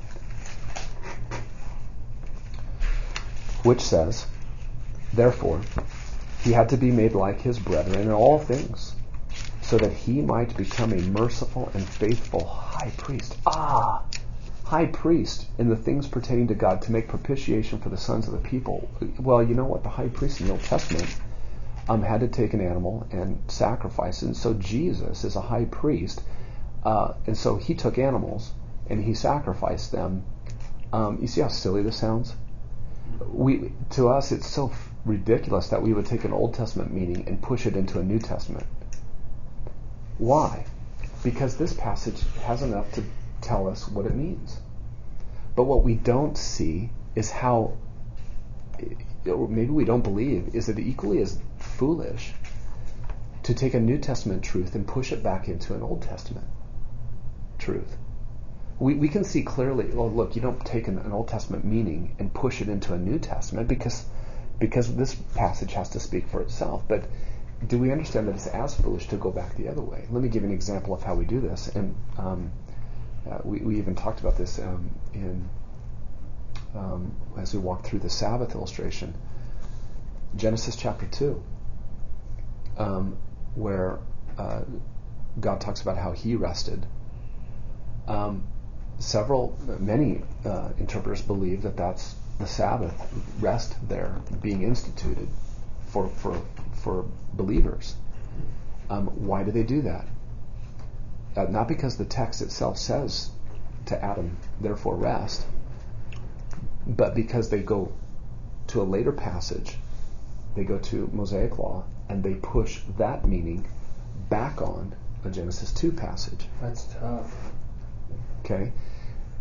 which says, therefore, he had to be made like his brethren in all things, so that he might become a merciful and faithful high priest. Ah! High priest in the things pertaining to God to make propitiation for the sons of the people. Well, you know what? The high priest in the Old Testament um, had to take an animal and sacrifice it. And so Jesus is a high priest. Uh, and so he took animals and he sacrificed them. Um, you see how silly this sounds? We, to us, it's so f- ridiculous that we would take an Old Testament meaning and push it into a New Testament. Why? Because this passage has enough to tell us what it means. But what we don't see is how, or maybe we don't believe, is it equally as foolish to take a New Testament truth and push it back into an Old Testament truth. We we can see clearly, well, look, you don't take an, an Old Testament meaning and push it into a New Testament because because this passage has to speak for itself. But do we understand that it's as foolish to go back the other way? Let me give you an example of how we do this. And um, uh, we, we even talked about this um, in um, as we walked through the Sabbath illustration. Genesis chapter two, um, where uh, God talks about how he rested. Um, several, many uh, interpreters believe that that's the Sabbath rest there being instituted for for for believers. Um, why do they do that? Uh, not because the text itself says to Adam, therefore rest, but because they go to a later passage, they go to Mosaic Law, and they push that meaning back on a Genesis two passage. That's tough. Okay?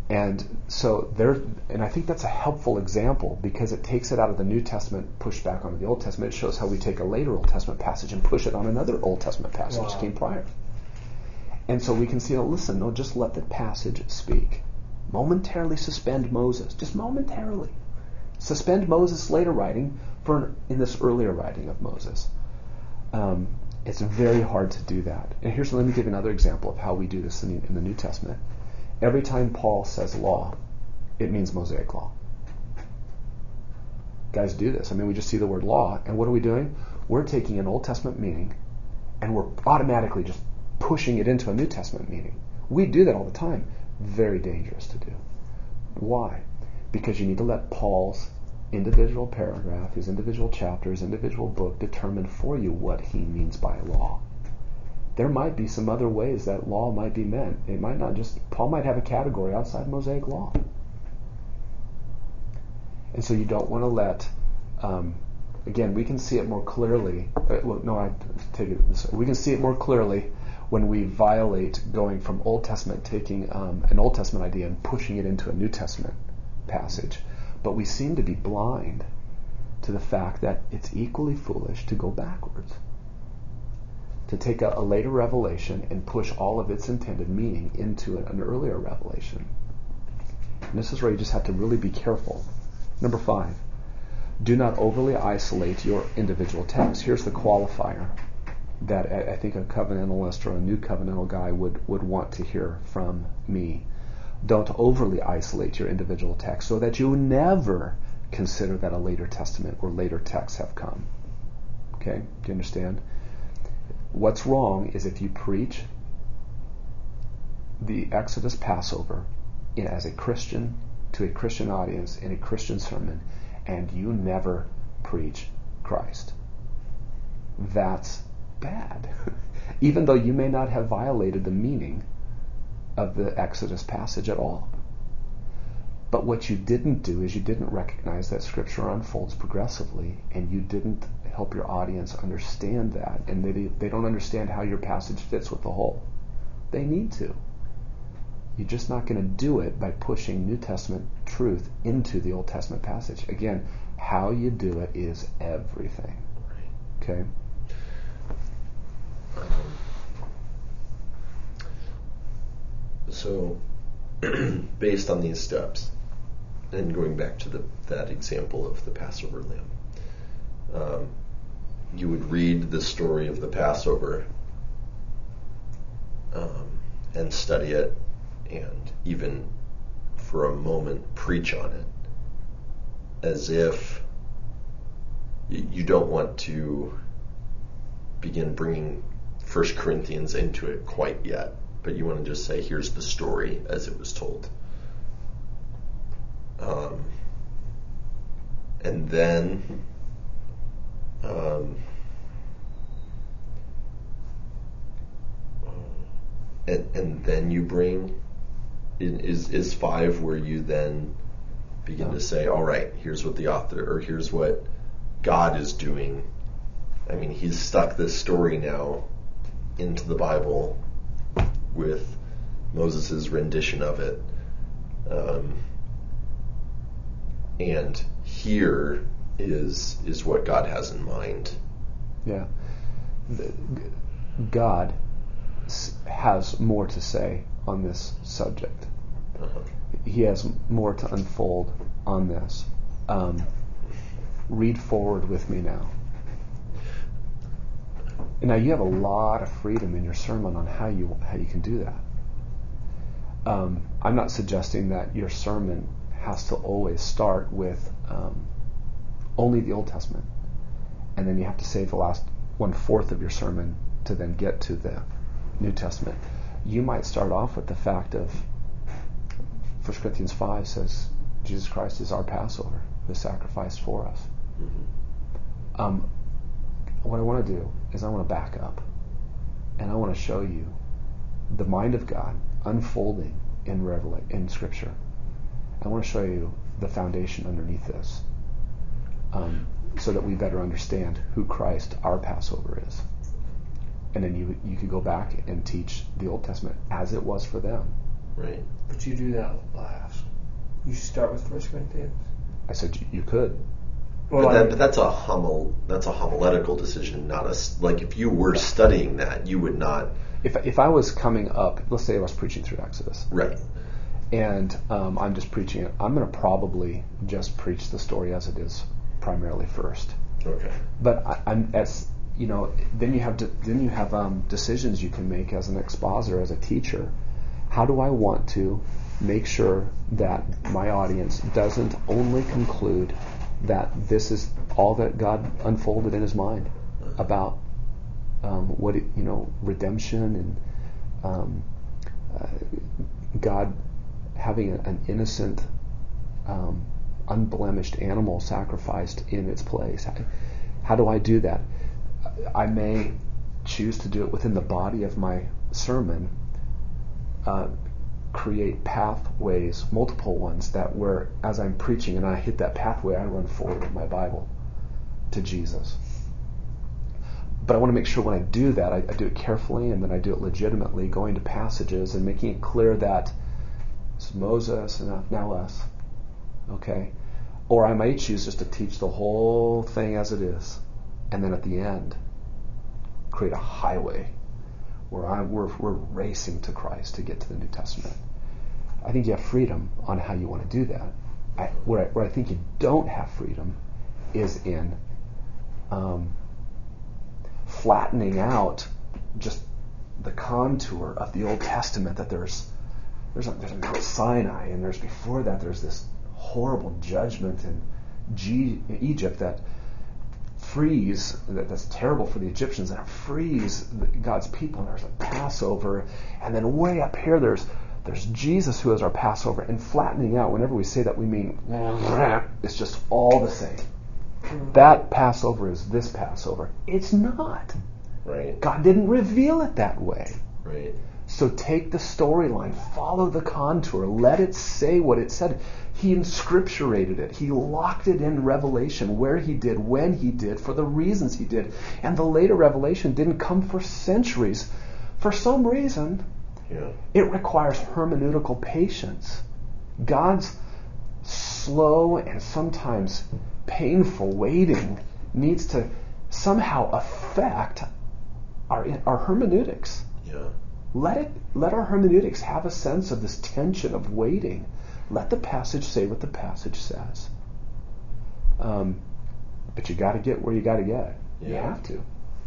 And so there, and I think that's a helpful example because it takes it out of the New Testament, pushed back onto the Old Testament. It shows how we take a later Old Testament passage and push it on another Old Testament passage Wow. that came prior. And so we can see, oh, listen, no, just let the passage speak. Momentarily suspend Moses, just momentarily. Suspend Moses' later writing for an, in this earlier writing of Moses. Um, it's very hard to do that. And here's, let me give you another example of how we do this in the, in the New Testament. Every time Paul says law, it means Mosaic law. Guys do this. I mean, we just see the word law, and what are we doing? We're taking an Old Testament meaning, and we're automatically just pushing it into a New Testament meaning. We do that all the time. Very dangerous to do. Why? Because you need to let Paul's individual paragraph, his individual chapter, his individual book determine for you what he means by law. There might be some other ways that law might be meant. It might not just, Paul might have a category outside Mosaic law. And so you don't want to let, um, again, we can see it more clearly. Uh, well, no, I take it this way. We can see it more clearly when we violate going from Old Testament, taking um, an Old Testament idea and pushing it into a New Testament passage. But we seem to be blind to the fact that it's equally foolish to go backwards. To take a, a later revelation and push all of its intended meaning into an, an earlier revelation. And this is where you just have to really be careful. Number five, do not overly isolate your individual text. Here's the qualifier that I, I think a covenantalist or a new covenantal guy would, would want to hear from me. Don't overly isolate your individual text so that you never consider that a later testament or later texts have come. Okay? Do you understand? What's wrong is if you preach the Exodus Passover in, as a Christian to a Christian audience in a Christian sermon and you never preach Christ. That's bad. Even though you may not have violated the meaning of the Exodus passage at all. But what you didn't do is you didn't recognize that Scripture unfolds progressively, and you didn't help your audience understand that, and they they don't understand how your passage fits with the whole. They need to. You're just not going to do it by pushing New Testament truth into the Old Testament passage. Again, how you do it is everything. Okay? So, based on these steps, and going back to the, that example of the Passover lamb, um, you would read the story of the Passover um, and study it, and even for a moment preach on it, as if y- you don't want to begin bringing First Corinthians into it quite yet, but you want to just say, here's the story as it was told. Um, and then um, and, and then you bring in, is is five where you then begin to say, all right, here's what the author, or here's what God is doing. I mean, he's stuck this story now into the Bible with Moses' rendition of it. Um, and here is is what God has in mind. Yeah. God has more to say on this subject. Uh-huh. He has more to unfold on this. Um, read forward with me now. And now you have a lot of freedom in your sermon on how you how you can do that. Um, I'm not suggesting that your sermon has to always start with um, only the Old Testament, and then you have to save the last one fourth of your sermon to then get to the New Testament. You might start off with the fact of First Corinthians five says Jesus Christ is our Passover, the sacrifice for us. Mm-hmm. Um, what I want to do is I want to back up, and I want to show you the mind of God unfolding in Revela- in Scripture. I want to show you the foundation underneath this, um, so that we better understand who Christ, our Passover, is. And then you you could go back and teach the Old Testament as it was for them, Right. But you do that last. You start with First Corinthians. I said you, you could. Well, but, that, I- but that's a homil, that's a homiletical decision, not a s- like if you were studying that, you would not. If if I was coming up, let's say I was preaching through Exodus, Right. and um, I'm just preaching it, I'm going to probably just preach the story as it is, primarily first. Okay. But I, I'm as you know, then you have to, then you have um, decisions you can make as an expositor, as a teacher. How do I want to make sure that my audience doesn't only conclude that this is all that God unfolded in His mind about um, what it, you know, redemption and um, uh, God having a, an innocent, um, unblemished animal sacrificed in its place. How, how do I do that? I may choose to do it within the body of my sermon. Uh, create pathways, multiple ones, that where as I'm preaching and I hit that pathway, I run forward with my Bible to Jesus. But I want to make sure when I do that, I, I do it carefully and then I do it legitimately, going to passages and making it clear that it's Moses and now us. Okay? Or I might choose just to teach the whole thing as it is, and then at the end, create a highway where I, we're, we're racing to Christ to get to the New Testament. I think you have freedom on how you want to do that. I, where, I, where I think you don't have freedom is in um, flattening out just the contour of the Old Testament, that there's there's a, there's a Mount Sinai, and there's before that there's this horrible judgment in G, Egypt that frees, that, that's terrible for the Egyptians, and it frees the, God's people, and there's a Passover, and then way up here there's there's Jesus who is our Passover, and flattening out, whenever we say that we mean it's just all the same. That Passover is this Passover. It's not. Right. God didn't reveal it that way. Right. So take the storyline, follow the contour, let it say what it said. He inscripturated it. He locked it in Revelation, where He did, when He did, for the reasons He did. And the later revelation didn't come for centuries. For some reason, Yeah. it requires hermeneutical patience. God's slow and sometimes painful waiting needs to somehow affect our our hermeneutics. Yeah. Let it let our hermeneutics have a sense of this tension of waiting. Let the passage say what the passage says. Um, but you got to get where you got to get. You Yeah. have to.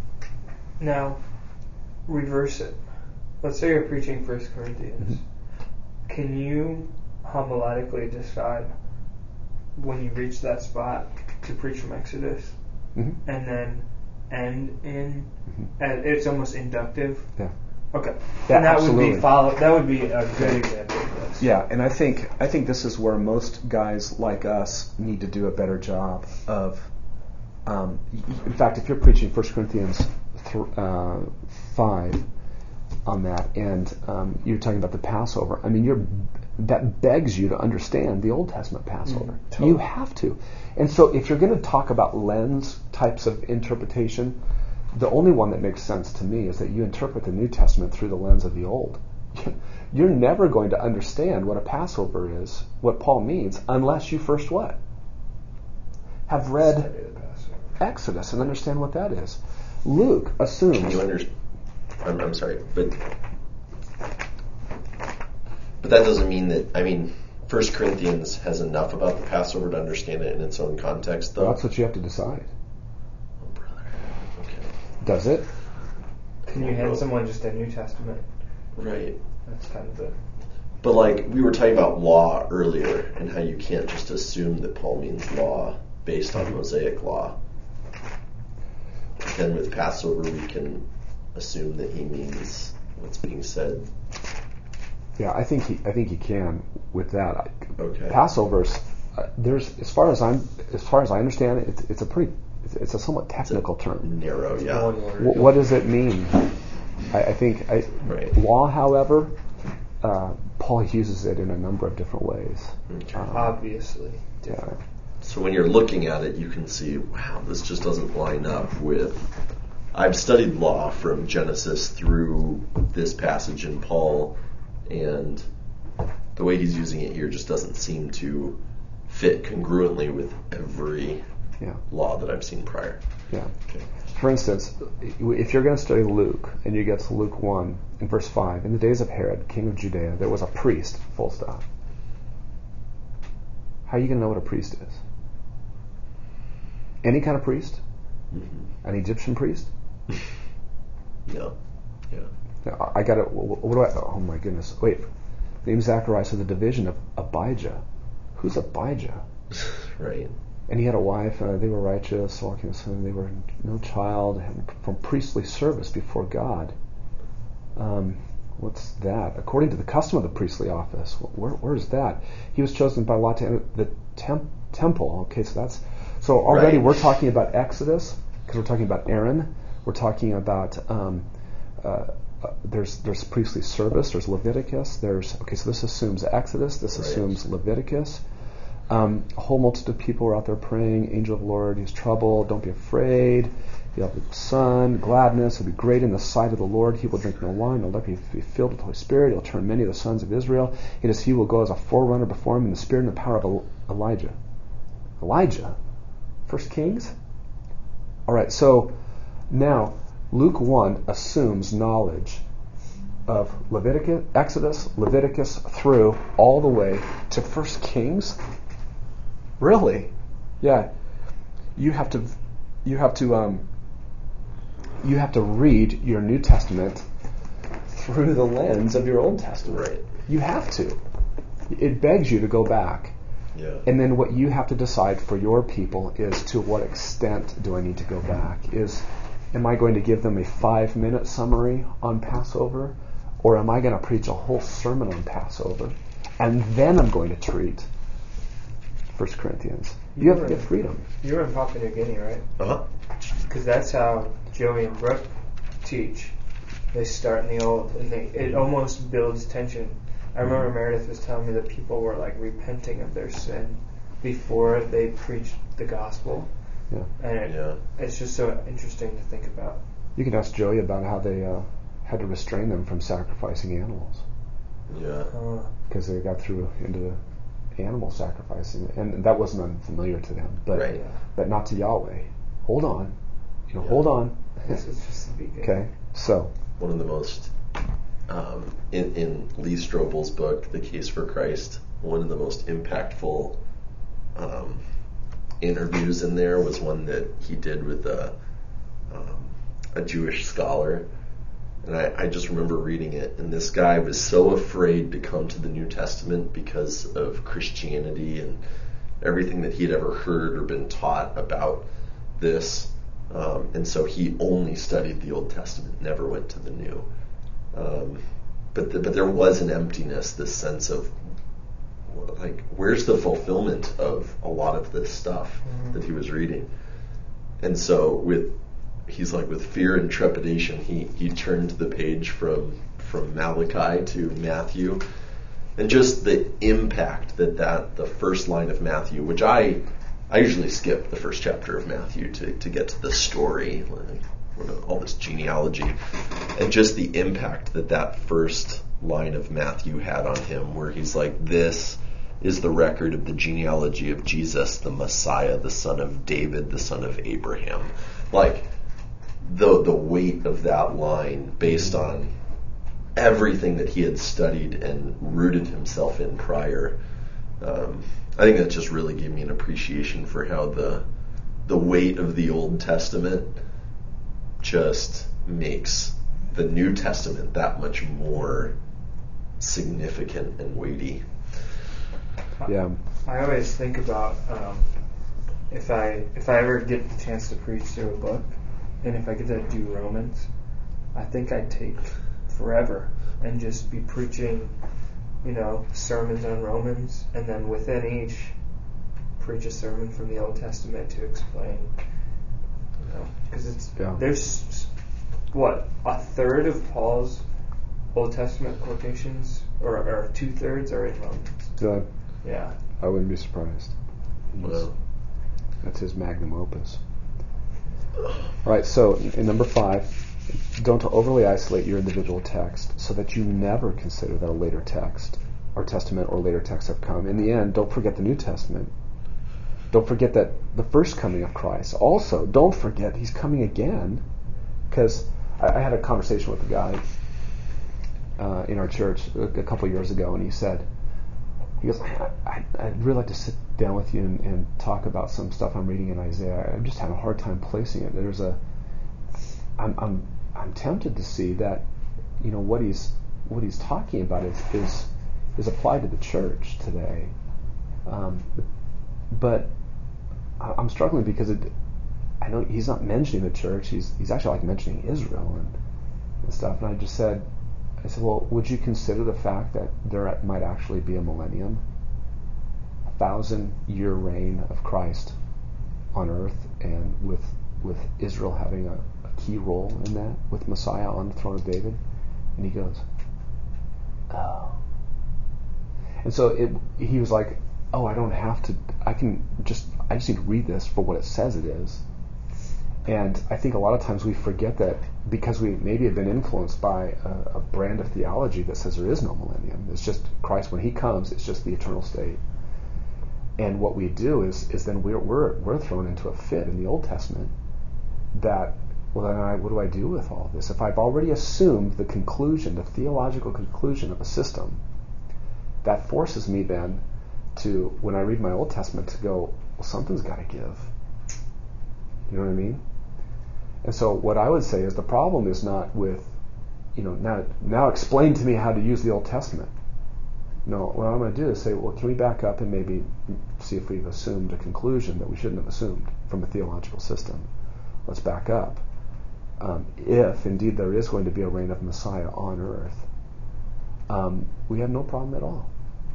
Now, reverse it. Let's say you're preaching First Corinthians. Mm-hmm. Can you homiletically decide when you reach that spot to preach from Exodus, Mm-hmm. and then end in? Mm-hmm. And it's almost inductive. Yeah. Okay. Yeah, and that would absolutely. be follow. That would be a good example of this. Yeah, and I think I think this is where most guys like us need to do a better job of. Um, in fact, if you're preaching First Corinthians th- uh, five on that, and um, you're talking about the Passover, I mean, you're that begs you to understand the Old Testament Passover. Mm, totally. You have to. And so, if you're going to talk about lens types of interpretation, the only one that makes sense to me is that you interpret the New Testament through the lens of the Old. You're never going to understand what a Passover is, what Paul means, unless you first what? Have read Study the Passover. Exodus and understand what that is. Luke assumes. Can you understand? I'm, I'm sorry, but but that doesn't mean that. I mean, First Corinthians has enough about the Passover to understand it in its own context, though. That's what you have to decide. Oh, brother. Okay. Does it? Can you hand someone just a New Testament? Right. That's kind of the. But like we were talking about law earlier, and how you can't just assume that Paul means law based on Mosaic law. Then with Passover, we can assume that he means what's being said. Yeah, I think he. I think he can with that. Okay. Passover's. Uh, there's as far as I'm as far as I understand it, it's, it's a pretty. It's, it's a somewhat technical term. Narrow, yeah. One word. W- what does it mean? I, I think I, Right. law, however, uh, Paul uses it in a number of different ways. Okay. Um, Obviously. yeah. So when you're looking at it, you can see, wow, this just doesn't line up with. I've studied law from Genesis through this passage in Paul, and the way he's using it here just doesn't seem to fit congruently with every Yeah. law that I've seen prior. Yeah. Okay. For instance, if you're going to study Luke and you get to Luke one in verse five, in the days of Herod, king of Judea, there was a priest, full stop. How are you going to know what a priest is? Any kind of priest? Mm-hmm. An Egyptian priest? No. Yeah. Now, I got it. What do I? Oh my goodness! Wait, name Zacharias of the division of Abijah. Who's Abijah? Right. And he had a wife. Uh, they were righteous, walking with him. They were no child from priestly service before God. Um, what's that? According to the custom of the priestly office. Where, where's that? He was chosen by lot to enter the temp, temple. Okay, so that's so already Right. we're talking about Exodus because we're talking about Aaron. We're talking about um, uh, uh, there's there's priestly service. There's Leviticus. There's okay. So this assumes Exodus. This Right. assumes Leviticus. Um, a whole multitude of people were out there praying. Angel of the Lord, he's troubled. Don't be afraid. You'll have the sun, gladness. He'll be great in the sight of the Lord. He will drink no wine. No liquor. He'll be filled with the Holy Spirit. He'll turn many of the sons of Israel. It is he will go as a forerunner before him in the spirit and the power of El- Elijah. Elijah? First Kings? All right, so now Luke one assumes knowledge of Leviticus, Exodus, Leviticus through all the way to First Kings. Really? Yeah. You have to, you have to, um, you have to read your New Testament through the lens of your Old Testament. Right. You have to. It begs you to go back. Yeah. And then what you have to decide for your people is to what extent do I need to go back? Is, am I going to give them a five-minute summary on Passover? Or am I going to preach a whole sermon on Passover? And then I'm going to treat First Corinthians. You have, you have freedom. You were in Papua New Guinea, right? Uh-huh. Because that's how Joey and Brooke teach. They start in the old, and they, it almost builds tension. I remember Meredith was telling me that people were like repenting of their sin before they preached the gospel. Yeah. And it, Yeah. it's just so interesting to think about. You can ask Joey about how they uh, had to restrain them from sacrificing animals Yeah. Uh, because they got through into animal sacrificing, and that wasn't unfamiliar to them. But Right. but not to Yahweh. Hold on, you know, Yeah. hold on. this is just the beginning. Okay, so One of the most, um, in, in Lee Strobel's book, The Case for Christ, one of the most impactful um, interviews in there was one that he did with a, um, a Jewish scholar. And I, I just remember reading it, and this guy was so afraid to come to the New Testament because of Christianity and everything that he'd ever heard or been taught about this. Um, and so he only studied the Old Testament, never went to the New. Um, but the, but there was an emptiness, this sense of like, where's the fulfillment of a lot of this stuff mm-hmm. that he was reading? And so with he's like with fear and trepidation, he he turned the page from from Malachi to Matthew, and just the impact that that the first line of Matthew, which I. I usually skip the first chapter of Matthew to, to get to the story, like, all this genealogy, and just the impact that that first line of Matthew had on him, where he's like, this is the record of the genealogy of Jesus, the Messiah, the son of David, the son of Abraham. Like, the the weight of that line based on everything that he had studied and rooted himself in prior. Um, I think that just really gave me an appreciation for how the the weight of the Old Testament just makes the New Testament that much more significant and weighty. yeah, I always think about um, if I if I ever get the chance to preach through a book, and if I get to do Romans, I think I'd take forever and just be preaching, you know, sermons on Romans, and then within each, preach a sermon from the Old Testament to explain, you know, because it's Yeah. there's what a third of Paul's Old Testament quotations, or, or two thirds, are in Romans. so Yeah. I wouldn't be surprised. Well, That's his magnum opus. All right, so in number five, don't overly isolate your individual text so that you never consider that a later text our Testament or later texts have come. In the end, don't forget the New Testament. Don't forget that the first coming of Christ. Also, don't forget He's coming again, because I, I had a conversation with a guy uh, in our church a, a couple years ago, and he said, he goes, I, I, I'd really like to sit down with you and, and talk about some stuff I'm reading in Isaiah. I'm just having a hard time placing it. There's a, I'm, I'm, I'm tempted to see that, you know, what he's, what he's talking about is, is, is applied to the church today. Um, but I'm struggling because it, I know he's not mentioning the church. He's, he's actually like mentioning Israel and, and stuff. And I just said, I said, well, would you consider the fact that there might actually be a millennium, a thousand-year reign of Christ on earth, and with with Israel having a, a key role in that, with Messiah on the throne of David? And he goes, oh. And so it, he was like, oh, I don't have to, I can just, I just need to read this for what it says it is. And I think a lot of times we forget that because we maybe have been influenced by a, a brand of theology that says there is no millennium. It's just Christ, when He comes, it's just the eternal state. And what we do is is then we're we're we're thrown into a fit in the Old Testament that, well, then I, what do I do with all this? If I've already assumed the conclusion, the theological conclusion of a system, that forces me then to, when I read my Old Testament, to go, well, something's got to give. You know what I mean? And so what I would say is the problem is not with, you know, now, now explain to me how to use the Old Testament. No, what I'm going to do is say, well, can we back up and maybe see if we've assumed a conclusion that we shouldn't have assumed from a theological system? Let's back up. Um, if indeed there is going to be a reign of Messiah on earth, um, we have no problem at all.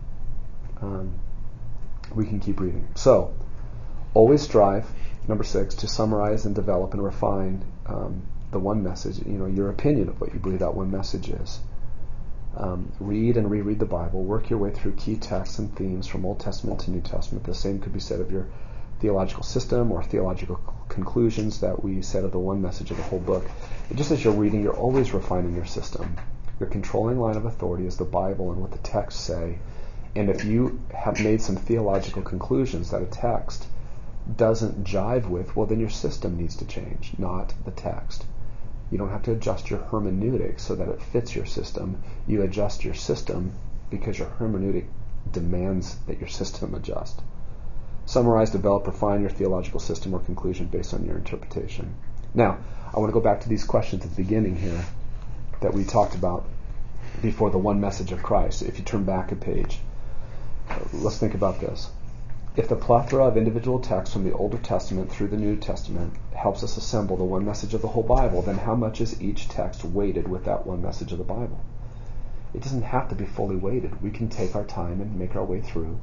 Um, we can keep reading. So, always strive, number six, to summarize and develop and refine um, the one message, you know, your opinion of what you believe that one message is. Um, read and reread the Bible. Work your way through key texts and themes from Old Testament to New Testament. The same could be said of your theological system or theological c- conclusions that we said of the one message of the whole book. And just as you're reading, you're always refining your system. Your controlling line of authority is the Bible and what the texts say. And if you have made some theological conclusions that a text doesn't jive with, well, then your system needs to change, not the text. You don't have to adjust your hermeneutic so that it fits your system. You adjust your system because your hermeneutic demands that your system adjust. Summarize, develop, refine your theological system or conclusion based on your interpretation. Now, I want to go back to these questions at the beginning here that we talked about before the one message of Christ. If you turn back a page, uh, let's think about this. If the plethora of individual texts from the Old Testament through the New Testament helps us assemble the one message of the whole Bible, then how much is each text weighted with that one message of the Bible? It doesn't have to be fully weighted. We can take our time and make our way through.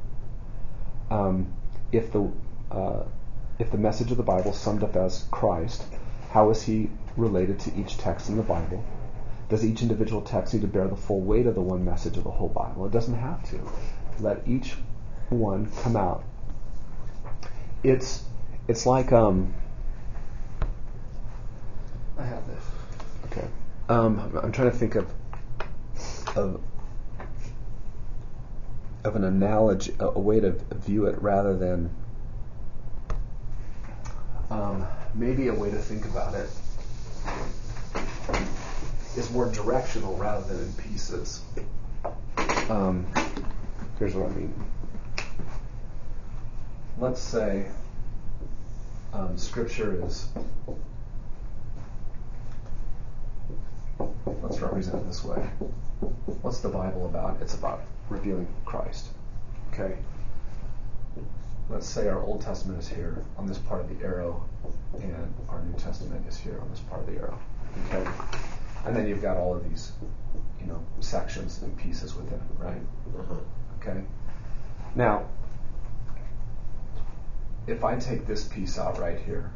Um, if the uh, if the message of the Bible is summed up as Christ, how is He related to each text in the Bible? Does each individual text need to bear the full weight of the one message of the whole Bible? It doesn't have to. Let each one come out. It's it's like um. I have this. Okay. Um, I'm trying to think of of of an analogy, a, a way to view it rather than um, maybe a way to think about it is more directional rather than in pieces. Um, here's what I mean. Let's say um, Scripture is, let's represent it this way. What's the Bible about? It's about revealing Christ. Okay? Let's say our Old Testament is here on this part of the arrow, and our New Testament is here on this part of the arrow. Okay? And then you've got all of these, you know, sections and pieces within it, right? Uh-huh. Okay? Now, if I take this piece out right here,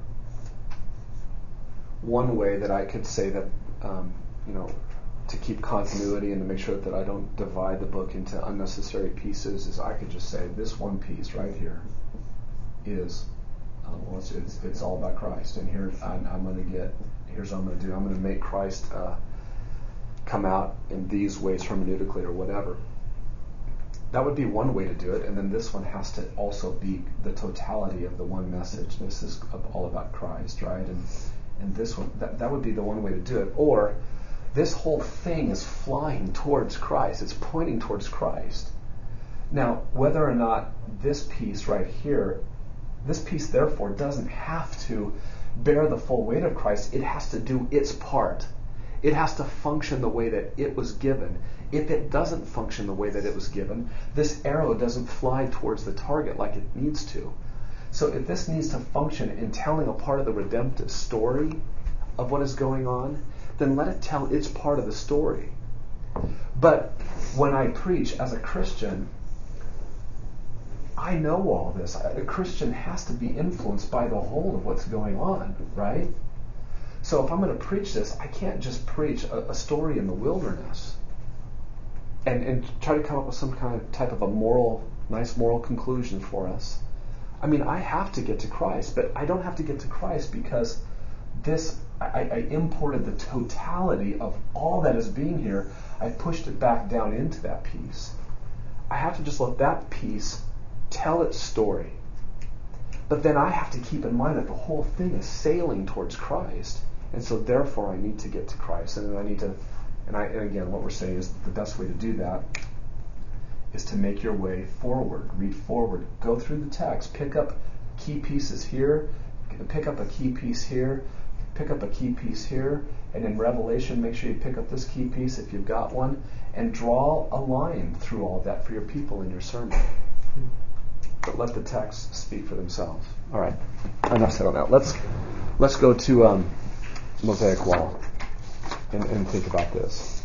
one way that I could say that, um, you know, to keep continuity and to make sure that I don't divide the book into unnecessary pieces is I could just say this one piece right here is, uh, well, it's, it's, it's all about Christ. And here I'm, I'm going to get, here's what I'm going to do. I'm going to make Christ uh, come out in these ways hermeneutically or whatever. that would be one way to do it, and then this one has to also be the totality of the one message. This is all about Christ, right? And and this one, that, that would be the one way to do it. Or this whole thing is flying towards Christ. It's pointing towards Christ. Now, whether or not this piece right here, this piece therefore doesn't have to bear the full weight of Christ. It has to do its part. It has to function the way that it was given. If it doesn't function the way that it was given, this arrow doesn't fly towards the target like it needs to. So if this needs to function in telling a part of the redemptive story of what is going on, then let it tell its part of the story. But when I preach as a Christian, I know all this. A Christian has to be influenced by the whole of what's going on, right? So if I'm going to preach this, I can't just preach a, a story in the wilderness and, and try to come up with some kind of type of a moral, nice moral conclusion for us. I mean, I have to get to Christ, but I don't have to get to Christ because this, I, I imported the totality of all that is being here. I pushed it back down into that piece. I have to just let that piece tell its story. But then I have to keep in mind that the whole thing is sailing towards Christ. And so therefore I need to get to Christ. And then I need to, and, I, and again, what we're saying is the best way to do that is to make your way forward. Read forward. Go through the text. Pick up key pieces here. Pick up a key piece here. Pick up a key piece here. And in Revelation, make sure you pick up this key piece if you've got one. And draw a line through all that for your people in your sermon. But let the texts speak for themselves. All right. Enough said on that. Let's let's go to um, Mosaic Law and, and think about this.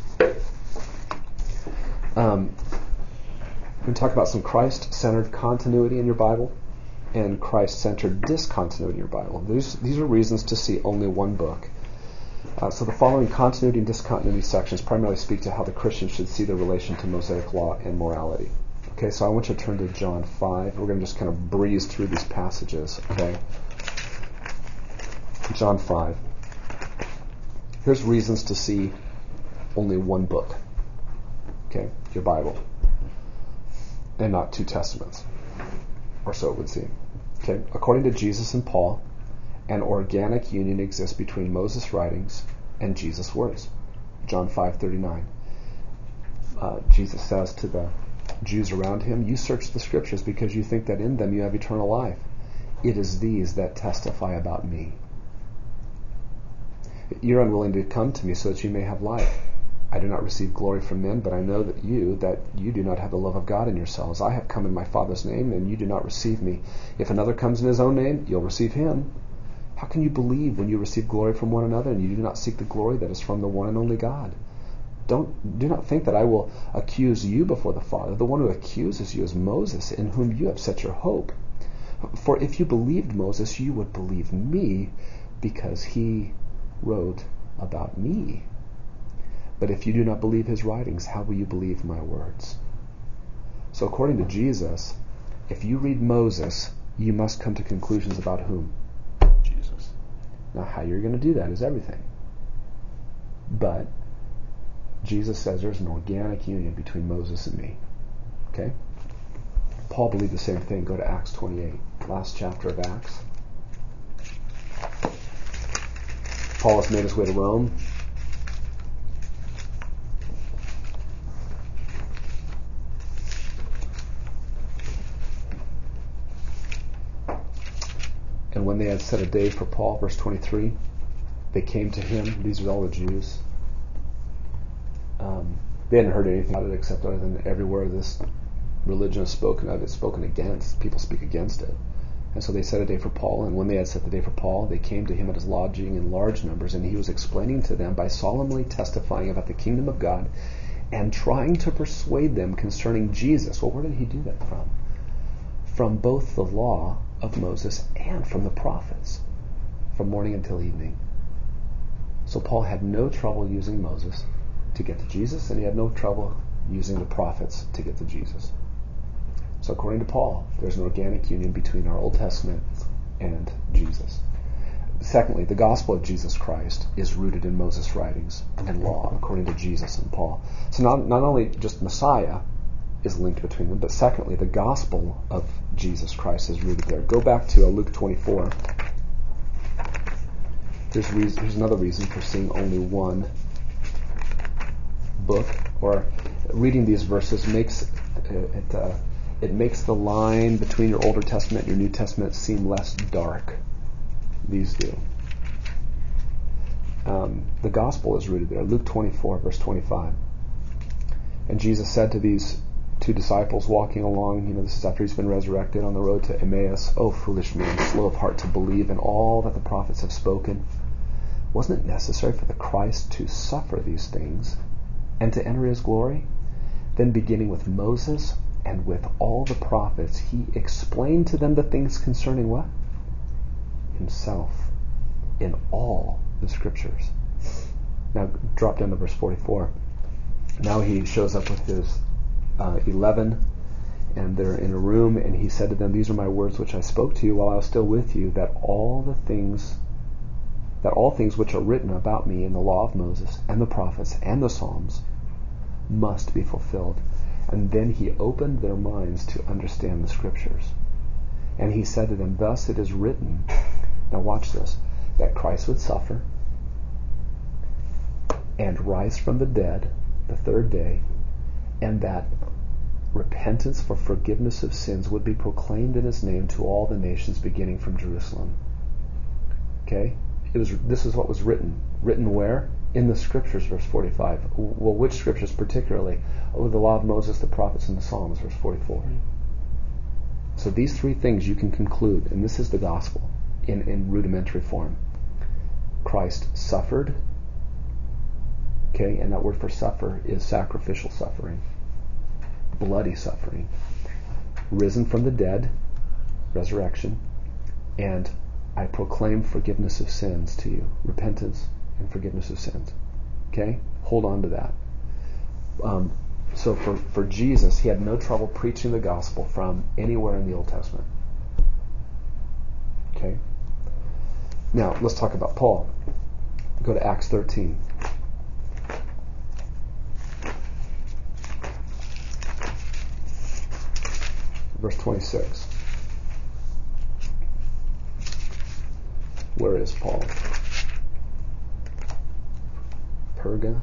Um, we talk about some Christ-centered continuity in your Bible and Christ-centered discontinuity in your Bible. These these are reasons to see only one book. Uh, so the following continuity and discontinuity sections primarily speak to how the Christian should see the relation to Mosaic Law and morality. Okay, so I want you to turn to John five. We're going to just kind of breeze through these passages, okay? John five. Here's reasons to see only one book, okay, your Bible, and not two testaments, or so it would seem. Okay, according to Jesus and Paul, an organic union exists between Moses' writings and Jesus' words. John five thirty-nine. Uh, Jesus says to the Jews around him, "You search the scriptures because you think that in them you have eternal life. It is these that testify about me. You're unwilling to come to me so that you may have life. I do not receive glory from men, but I know that you, that you do not have the love of God in yourselves. I have come in my Father's name, and you do not receive me. If another comes in his own name, you'll receive him. How can you believe when you receive glory from one another, and you do not seek the glory that is from the one and only God? Don't do not think that I will accuse you before the Father. The one who accuses you is Moses, in whom you have set your hope. For if you believed Moses, you would believe me, because he wrote about me. But if you do not believe his writings, how will you believe my words?" So according to Jesus, if you read Moses, you must come to conclusions about whom? Jesus. Now how you're going to do that is everything. But Jesus says there's an organic union between Moses and me. Okay? Paul believed the same thing. Go to Acts twenty-eight, last chapter of Acts. Paul has made his way to Rome. And when they had set a day for Paul, verse twenty-three, they came to him. These are all the Jews. Um, they hadn't heard anything about it except other than everywhere this religion is spoken of, it's spoken against. People speak against it. And so they set a day for Paul, and when they had set the day for Paul, they came to him at his lodging in large numbers, and he was explaining to them by solemnly testifying about the kingdom of God and trying to persuade them concerning Jesus. Well, where did he do that from? From both the law of Moses and from the prophets, from morning until evening. So Paul had no trouble using Moses to get to Jesus, and he had no trouble using the prophets to get to Jesus. So according to Paul, there's an organic union between our Old Testament and Jesus. Secondly, the gospel of Jesus Christ is rooted in Moses' writings and law, according to Jesus and Paul. So not, not only just Messiah, is linked between them. But secondly, the gospel of Jesus Christ is rooted there. Go back to uh, Luke twenty-four. Here's, reason, here's another reason for seeing only one book, or reading these verses makes it, uh, it makes the line between your Older Testament and your New Testament seem less dark. These do. Um, the gospel is rooted there. Luke twenty-four, verse twenty-five. And Jesus said to these two disciples walking along, you know, this is after he's been resurrected, on the road to Emmaus, "O foolish man, slow of heart to believe in all that the prophets have spoken. Wasn't it necessary for the Christ to suffer these things and to enter his glory? Then beginning with Moses and with all the prophets, he explained to them the things concerning" what? Himself, in all the scriptures. Now drop down to verse forty-four. Now he shows up with his uh, eleven, and they're in a room, and he said to them, "These are my words which I spoke to you while I was still with you, that all the things that all things which are written about me in the law of Moses and the prophets and the Psalms must be fulfilled." And then he opened their minds to understand the scriptures. And he said to them, "Thus it is written," now watch this, "that Christ would suffer and rise from the dead the third day, and that repentance for forgiveness of sins would be proclaimed in his name to all the nations, beginning from Jerusalem." Okay? It was. This is what was written. Written where? In the scriptures, verse forty-five. Well, which scriptures particularly? Oh, the law of Moses, the prophets, and the Psalms, verse forty-four. So these three things you can conclude, and this is the gospel in, in rudimentary form. Christ suffered, okay, and that word for suffer is sacrificial suffering, bloody suffering, risen from the dead, resurrection, and I proclaim forgiveness of sins to you, repentance and forgiveness of sins. Okay? Hold on to that. Um, so for, for Jesus, he had no trouble preaching the gospel from anywhere in the Old Testament. Okay? Now, let's talk about Paul. Go to Acts thirteen. Verse twenty-six. Where is Paul? Perga.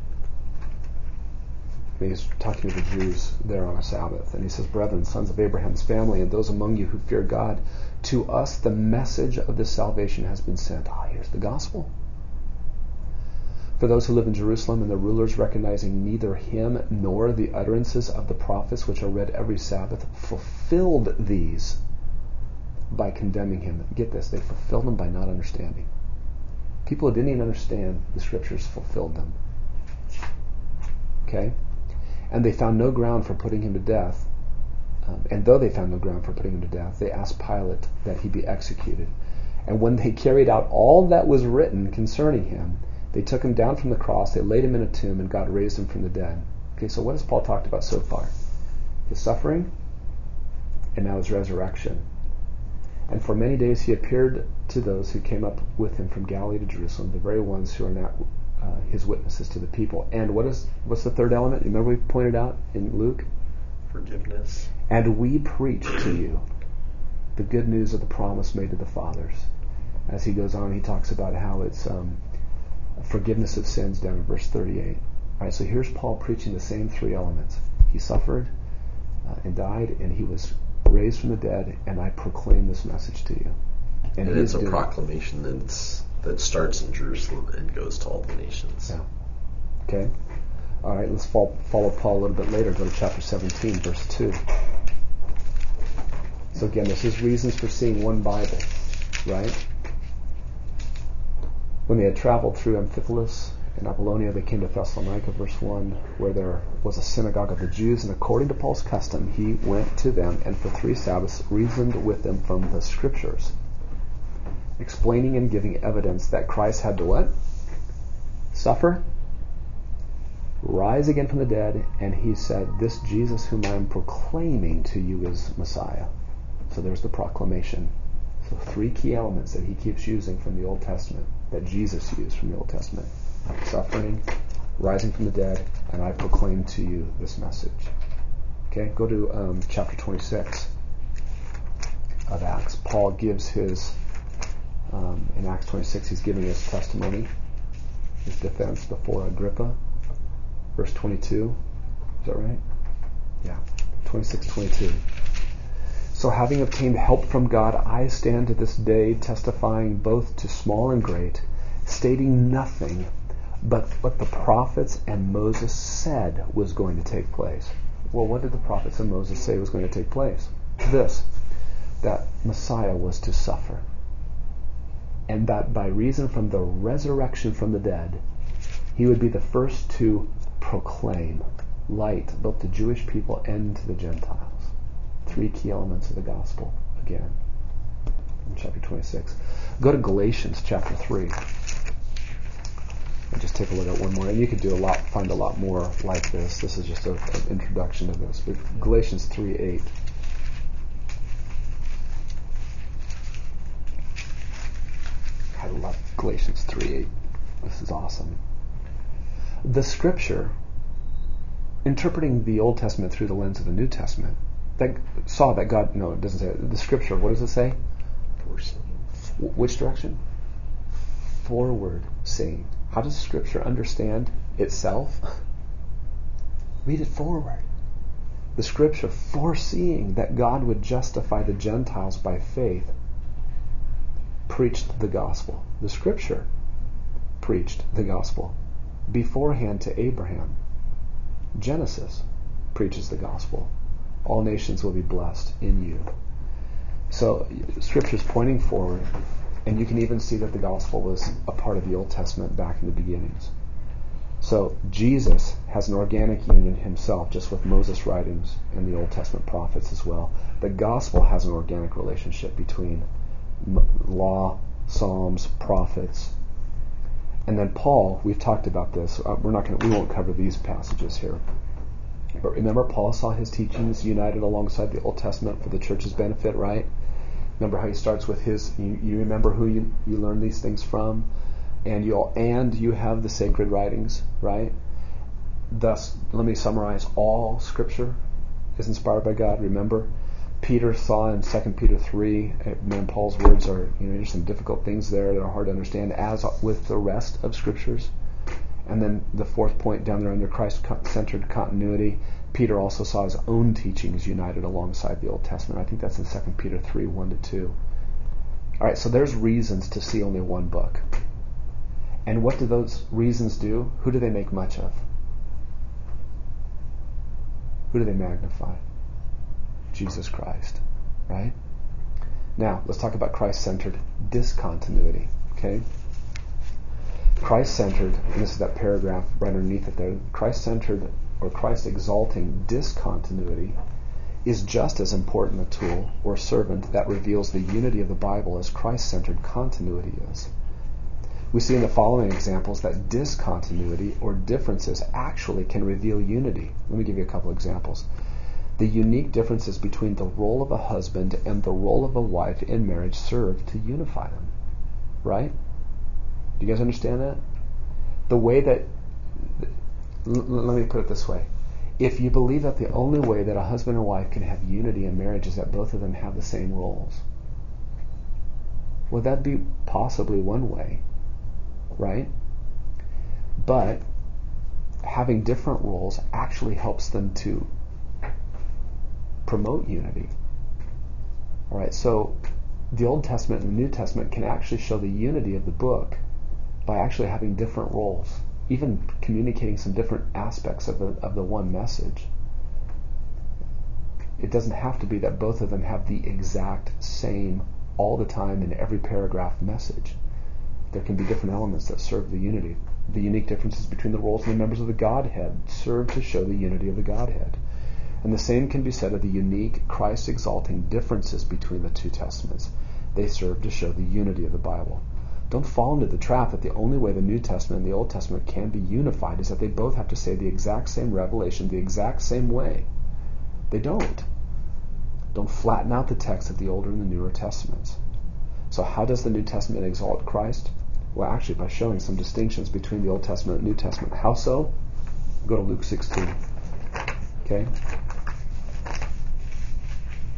And he's talking to the Jews there on a Sabbath. And he says, "Brethren, sons of Abraham's family, and those among you who fear God, to us the message of this salvation has been sent." Ah, here's the gospel. "For those who live in Jerusalem, and the rulers, recognizing neither him nor the utterances of the prophets which are read every Sabbath, fulfilled these by condemning him." Get this, they fulfilled them by not understanding. People who didn't even understand the scriptures fulfilled them. Okay? "And they found no ground for putting him to death. Um, and though they found no ground for putting him to death, they asked Pilate that he be executed. And when they carried out all that was written concerning him, they took him down from the cross, they laid him in a tomb, and God raised him from the dead." Okay, so what has Paul talked about so far? His suffering, and now his resurrection. "And for many days he appeared to those who came up with him from Galilee to Jerusalem, the very ones who are now uh, his witnesses to the people." And what is what's the third element? Remember we pointed out in Luke? Forgiveness. "And we preach to you the good news of the promise made to the fathers." As he goes on, he talks about how it's um, forgiveness of sins down in verse thirty-eight. All right, so here's Paul preaching the same three elements. He suffered uh, and died, and he was raised from the dead, and I proclaim this message to you. And, and it's a proclamation that's, that starts in Jerusalem and goes to all the nations. Yeah. Okay. All right, let's follow, follow Paul a little bit later. Go to chapter seventeen, verse two. So again, this is reasons for seeing one Bible, right? "When they had traveled through Amphipolis and Apollonia, they came to Thessalonica," verse one, "where there was a synagogue of the Jews, and according to Paul's custom, he went to them and for three Sabbaths reasoned with them from the scriptures, explaining and giving evidence that Christ had to what? Suffer, rise again from the dead, and he said, this Jesus whom I am proclaiming to you is Messiah." So there's the proclamation. So three key elements that he keeps using from the Old Testament, that Jesus used from the Old Testament. Suffering, rising from the dead, and I proclaim to you this message. Okay, go to um, chapter twenty-six of Acts. Paul gives his, um, in Acts twenty-six, he's giving his testimony, his defense before Agrippa. Verse twenty-two, is that right? Yeah, twenty-six twenty-two. So having obtained help from God, I stand to this day testifying both to small and great, stating nothing but what the prophets and Moses said was going to take place. Well, what did the prophets and Moses say was going to take place? This, that Messiah was to suffer, and that by reason from the resurrection from the dead, he would be the first to proclaim light both to Jewish people and to the Gentiles. Three key elements of the gospel, again, in chapter twenty-six. Go to Galatians chapter three. And just take a look at one more. And you could do a lot, find a lot more like this. This is just a, an introduction to this. But Galatians three eight. I love Galatians three eight. This is awesome. The scripture, interpreting the Old Testament through the lens of the New Testament, that saw that God, no, it doesn't say it. The scripture, what does it say? W- which direction? Forward seeing. How does scripture understand itself? Read it forward. The scripture, foreseeing that God would justify the Gentiles by faith, preached the gospel. The scripture preached the gospel beforehand to Abraham. Genesis preaches the gospel. All nations will be blessed in you. So scripture is pointing forward, and you can even see that the gospel was a part of the Old Testament back in the beginnings. So Jesus has an organic union himself, just with Moses' writings and the Old Testament prophets as well. The gospel has an organic relationship between law, Psalms, prophets, and then Paul. We've talked about this. Uh, we're not going. We won't cover these passages here. But remember, Paul saw his teachings united alongside the Old Testament for the church's benefit, right? Remember how he starts with his, you, you remember who you, you learn these things from, and you and you have the sacred writings, right? Thus, let me summarize. All Scripture is inspired by God. Remember, Peter saw in Second Peter three, man, Paul's words are, you know, there's some difficult things there that are hard to understand, as with the rest of Scriptures. And then the fourth point down there under Christ-centered continuity, Peter also saw his own teachings united alongside the Old Testament. I think that's in Second Peter three, one to two. All right, so there's reasons to see only one book. And what do those reasons do? Who do they make much of? Who do they magnify? Jesus Christ, right? Now, let's talk about Christ-centered discontinuity, okay? Christ-centered, and this is that paragraph right underneath it there, Christ-centered or Christ-exalting discontinuity is just as important a tool or servant that reveals the unity of the Bible as Christ-centered continuity is. We see in the following examples that discontinuity or differences actually can reveal unity. Let me give you a couple examples. The unique differences between the role of a husband and the role of a wife in marriage serve to unify them, right? Do you guys understand that? The way that, l- let me put it this way. If you believe that the only way that a husband and wife can have unity in marriage is that both of them have the same roles, would that be possibly one way, right? But having different roles actually helps them to promote unity. All right, so the Old Testament and the New Testament can actually show the unity of the book by actually having different roles, even communicating some different aspects of the of the one message. It doesn't have to be that both of them have the exact same, all the time, in every paragraph message. There can be different elements that serve the unity. The unique differences between the roles of the members of the Godhead serve to show the unity of the Godhead. And the same can be said of the unique Christ-exalting differences between the two Testaments. They serve to show the unity of the Bible. Don't fall into the trap that the only way the New Testament and the Old Testament can be unified is that they both have to say the exact same revelation the exact same way. They don't. Don't flatten out the text of the Older and the Newer Testaments. So how does the New Testament exalt Christ? Well, actually, by showing some distinctions between the Old Testament and New Testament. How so? Go to Luke sixteen. Okay?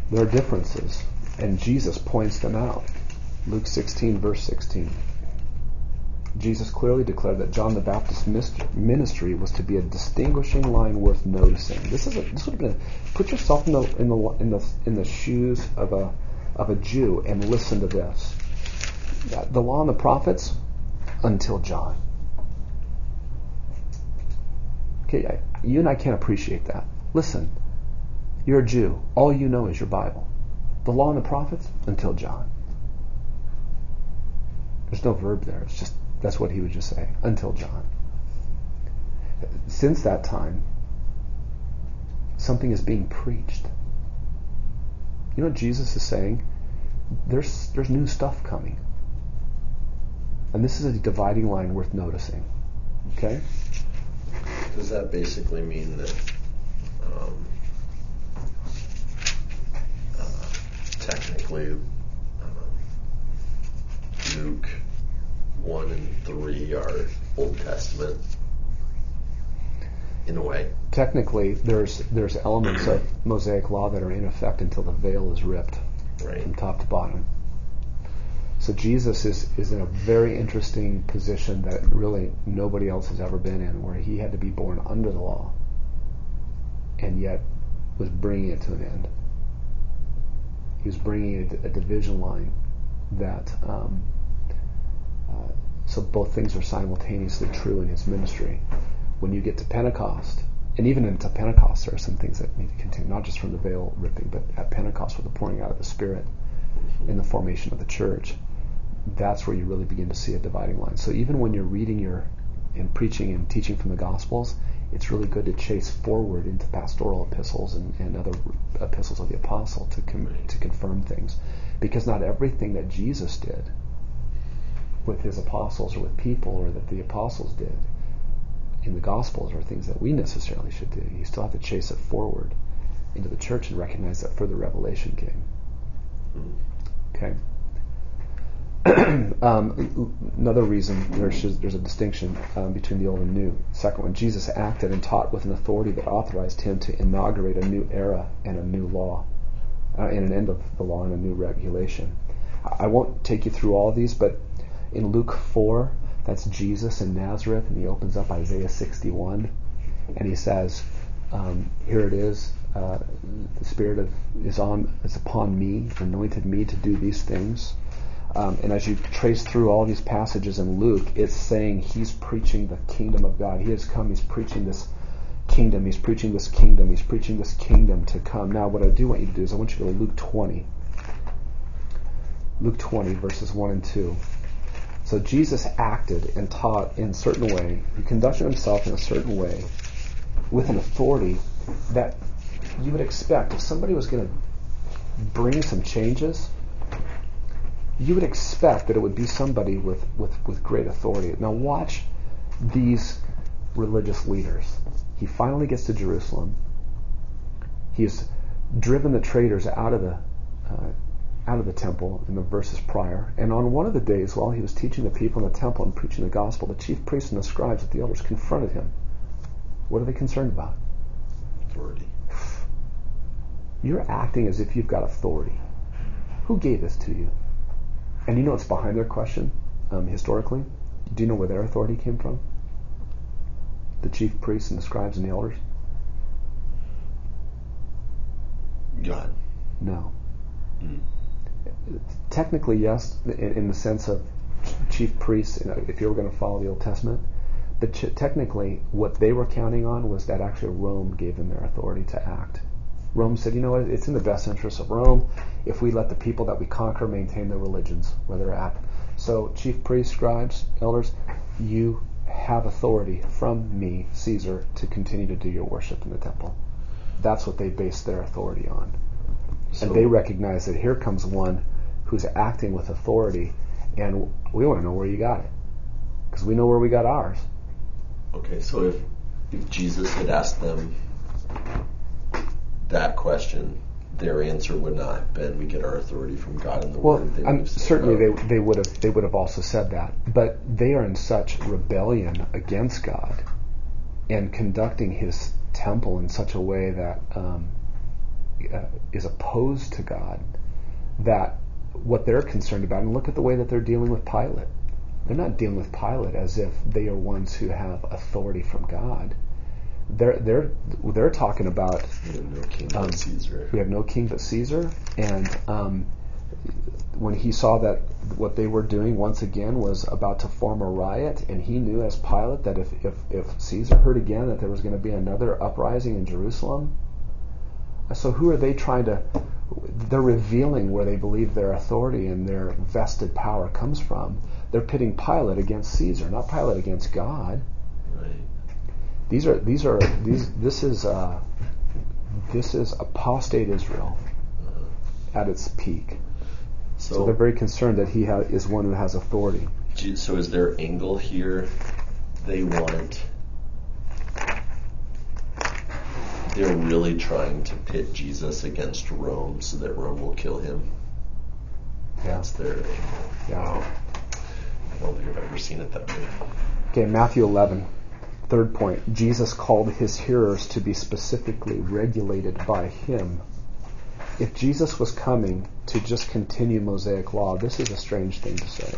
There are differences, and Jesus points them out. Luke sixteen, verse sixteen. Jesus clearly declared that John the Baptist's ministry was to be a distinguishing line worth noticing. This is a, this would have been put yourself in the in the in the in the shoes of a of a Jew and listen to this. The law and the prophets until John. Okay, I, you and I can't appreciate that. Listen, you're a Jew. All you know is your Bible. The law and the prophets until John. There's no verb there. It's just that's what he would just say. Until John. Since that time, something is being preached. You know what Jesus is saying? There's there's new stuff coming. And this is a dividing line worth noticing. Okay? Does that basically mean that um, uh, technically um, Luke one and three are Old Testament in a way? Technically, there's there's elements of Mosaic law that are in effect until the veil is ripped Right. from top to bottom. So Jesus is, is in a very interesting position that really nobody else has ever been in, where he had to be born under the law and yet was bringing it to an end. He was bringing a, a division line that um, uh, so both things are simultaneously true in his ministry. When you get to Pentecost, and even into Pentecost, there are some things that need to continue, not just from the veil ripping, but at Pentecost with the pouring out of the Spirit in the formation of the church. That's where you really begin to see a dividing line. So even when you're reading your and preaching and teaching from the Gospels, it's really good to chase forward into pastoral epistles and, and other epistles of the apostle to com- to confirm things, because not everything that Jesus did with his apostles or with people, or that the apostles did in the Gospels, are things that we necessarily should do. You still have to chase it forward into the church and recognize that further revelation came. Okay. um, another reason there's there's a distinction um, between the old and new. Second one, Jesus acted and taught with an authority that authorized him to inaugurate a new era and a new law, uh, and an end of the law and a new regulation. I won't take you through all of these, but in Luke four, that's Jesus in Nazareth, and he opens up Isaiah sixty-one, and he says, um, "Here it is. Uh, the Spirit of is on is upon me, anointed me to do these things." Um, and as you trace through all these passages in Luke, it's saying he's preaching the kingdom of God. He has come. He's preaching this kingdom. He's preaching this kingdom. He's preaching this kingdom to come. Now, what I do want you to do is I want you to go to Luke twenty. Luke twenty, verses one and two. So Jesus acted and taught in a certain way. He conducted himself in a certain way with an authority that you would expect if somebody was going to bring some changes, you would expect that it would be somebody with, with, with great authority. Now watch these religious leaders. He finally gets to Jerusalem. He's driven the traders out of the uh, out of the temple in the verses prior. And on one of the days, while he was teaching the people in the temple and preaching the gospel, the chief priests and the scribes and the elders confronted him. What are they concerned about? Authority. You're acting as if you've got authority. Who gave this to you? And you know what's behind their question, um, historically? Do you know where their authority came from? The chief priests and the scribes and the elders? God. No. Mm. Technically, yes, in, in the sense of chief priests, you know, if you were going to follow the Old Testament. But ch- technically, what they were counting on was that actually Rome gave them their authority to act. Rome said, you know what, it's in the best interest of Rome if we let the people that we conquer maintain their religions where they're at. So, chief priests, scribes, elders, you have authority from me, Caesar, to continue to do your worship in the temple. That's what they based their authority on. So, and they recognize that here comes one who's acting with authority, and we want to know where you got it, because we know where we got ours. Okay, so if, if Jesus had asked them that question, their answer would not have been, "We get our authority from God in the well, Word." They um, certainly they they would have they would have also said that, but they are in such rebellion against God and conducting His temple in such a way that um, uh, is opposed to God, that what they're concerned about, and look at the way that they're dealing with Pilate. They're not dealing with Pilate as if they are ones who have authority from God. They're they're they're talking about We have no king but um, Caesar. we have no king but Caesar, and um, when he saw that what they were doing once again was about to form a riot, and he knew as Pilate that if if, if Caesar heard again that there was going to be another uprising in Jerusalem. So who are they trying to? They're revealing where they believe their authority and their vested power comes from. They're pitting Pilate against Caesar, not Pilate against God. Right. These are these are these. This is uh, this is apostate Israel Uh, at its peak. So, so, they're very concerned that he ha- is one who has authority. gee, so is their angle here? They want. They're really trying to pit Jesus against Rome so that Rome will kill him. Yeah. That's their angle. Yeah. I don't think I've ever seen it that way. Okay, Matthew eleven. Third point. Jesus called his hearers to be specifically regulated by him. If Jesus was coming to just continue Mosaic law, this is a strange thing to say.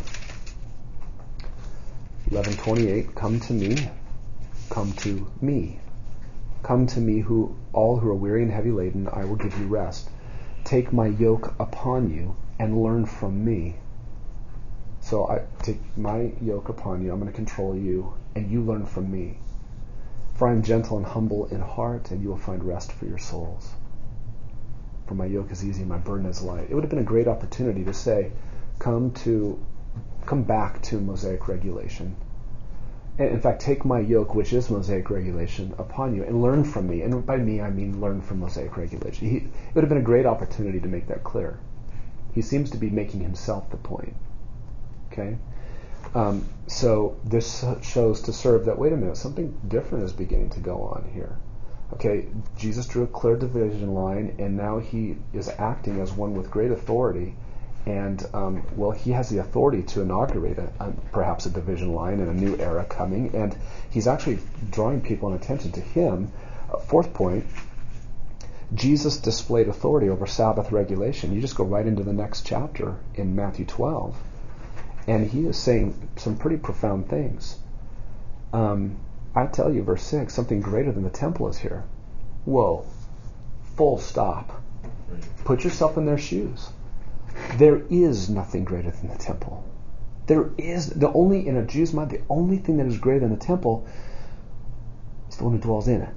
eleven twenty-eight. Come to me. Come to me. Come to me, who all who are weary and heavy laden, I will give you rest. Take my yoke upon you and learn from me. So I take my yoke upon you, I'm going to control you, and you learn from me. For I am gentle and humble in heart, and you will find rest for your souls. For my yoke is easy, my burden is light. It would have been a great opportunity to say, come to, come back to Mosaic regulation. And in fact, take my yoke, which is Mosaic regulation, upon you, and learn from me. And by me, I mean learn from Mosaic regulation. He, it would have been a great opportunity to make that clear. He seems to be making himself the point. Okay? Um, so this shows to serve that, wait a minute, something different is beginning to go on here. Okay, Jesus drew a clear division line, and now he is acting as one with great authority. And, um, well, he has the authority to inaugurate a, a, perhaps a division line and a new era coming. And he's actually drawing people and attention to him. Uh, fourth point, Jesus displayed authority over Sabbath regulation. You just go right into the next chapter in Matthew twelve. And he is saying some pretty profound things. Um, I tell you, verse six, something greater than the temple is here. Whoa. Full stop. Put yourself in their shoes. There is nothing greater than the temple. There is, the only, in a Jew's mind, the only thing that is greater than the temple is the one who dwells in it.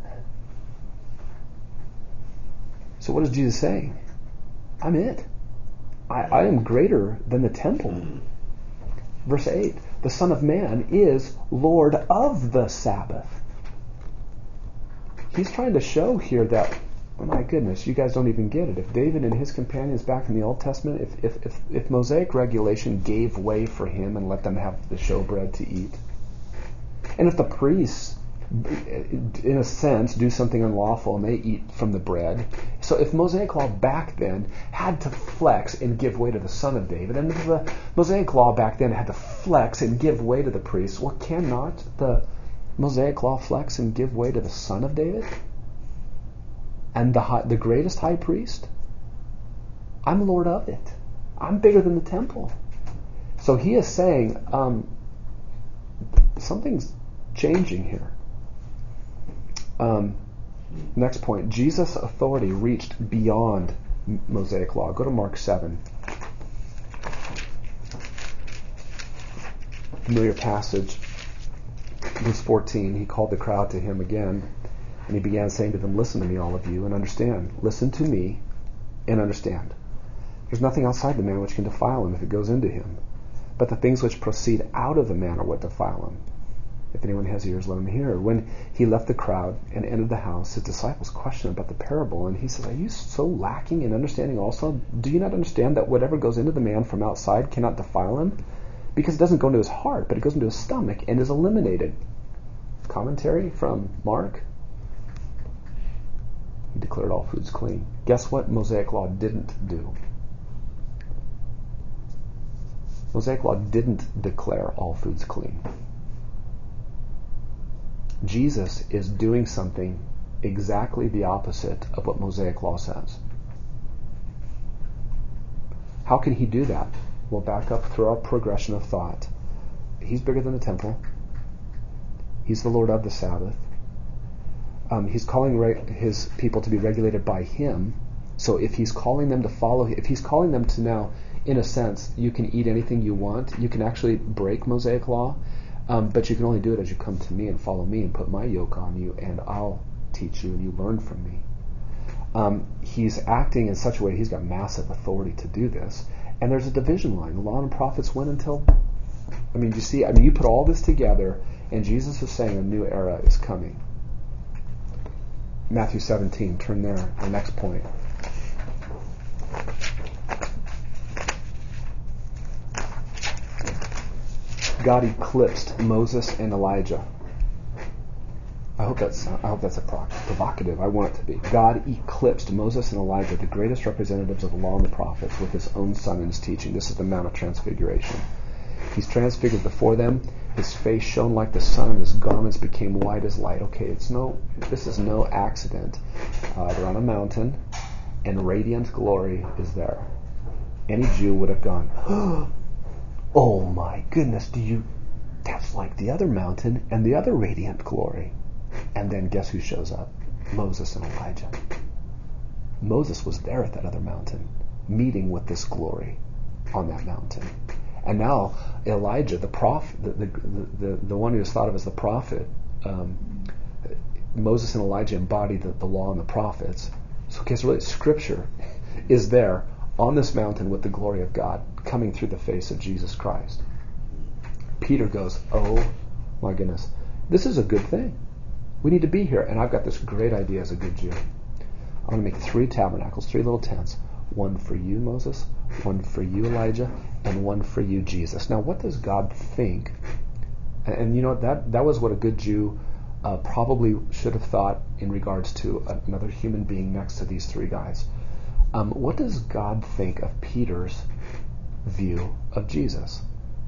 So what is Jesus saying? I'm it. I, I am greater than the temple. Verse eight, the Son of Man is Lord of the Sabbath. He's trying to show here that, oh my goodness, you guys don't even get it. If David and his companions back in the Old Testament, if if, if, if Mosaic regulation gave way for him and let them have the showbread to eat, and if the priests, in a sense, do something unlawful and they eat from the bread, so if Mosaic law back then had to flex and give way to the Son of David, and if the Mosaic law back then had to flex and give way to the priests, well, cannot the Mosaic law flex and give way to the Son of David? And the high, the greatest high priest? I'm Lord of it. I'm bigger than the temple. So he is saying um, something's changing here. Um, next point. Jesus' authority reached beyond Mosaic law. Go to Mark seven. Familiar passage. Verse fourteen. He called the crowd to him again. And he began saying to them, listen to me, all of you, and understand. Listen to me and understand. There's nothing outside the man which can defile him if it goes into him. But the things which proceed out of the man are what defile him. If anyone has ears, let him hear. When he left the crowd and entered the house, his disciples questioned about the parable. And he said, are you so lacking in understanding also? Do you not understand that whatever goes into the man from outside cannot defile him? Because it doesn't go into his heart, but it goes into his stomach and is eliminated. Commentary from Mark. He declared all foods clean. Guess what Mosaic law didn't do? Mosaic law didn't declare all foods clean. Jesus is doing something exactly the opposite of what Mosaic law says. How can he do that? We'll back up through our progression of thought. He's bigger than the temple. He's the Lord of the Sabbath. Um, he's calling re- his people to be regulated by him. So if he's calling them to follow, if he's calling them to now, in a sense, you can eat anything you want, you can actually break Mosaic law, um, but you can only do it as you come to me and follow me and put my yoke on you, and I'll teach you and you learn from me. Um, he's acting in such a way, he's got massive authority to do this. And there's a division line. The law and prophets went until, I mean, you see, I mean, you put all this together, and Jesus is saying a new era is coming. Matthew seventeen, turn there, the next point. God eclipsed Moses and Elijah. I hope that's I hope that's a provocative. I want it to be. God eclipsed Moses and Elijah, the greatest representatives of the law and the prophets, with his own son and his teaching. This is the Mount of Transfiguration. He's transfigured before them. His face shone like the sun, and his garments became white as light. Okay, it's no. This is no accident. Uh, they're on a mountain, and radiant glory is there. Any Jew would have gone, "Oh my goodness! Do you? That's like the other mountain and the other radiant glory." And then guess who shows up? Moses and Elijah. Moses was there at that other mountain, meeting with this glory on that mountain. And now Elijah, the prophet, the, the, the, the one who is thought of as the prophet, um, Moses and Elijah embody the, the law and the prophets. So, okay, so really Scripture is there on this mountain with the glory of God coming through the face of Jesus Christ. Peter goes, oh my goodness, this is a good thing. We need to be here. And I've got this great idea as a good Jew. I'm going to make three tabernacles, three little tents. One for you, Moses, one for you, Elijah, and one for you, Jesus. Now, what does God think? And, and you know, that that was what a good Jew uh, probably should have thought in regards to another human being next to these three guys. Um, what does God think of Peter's view of Jesus?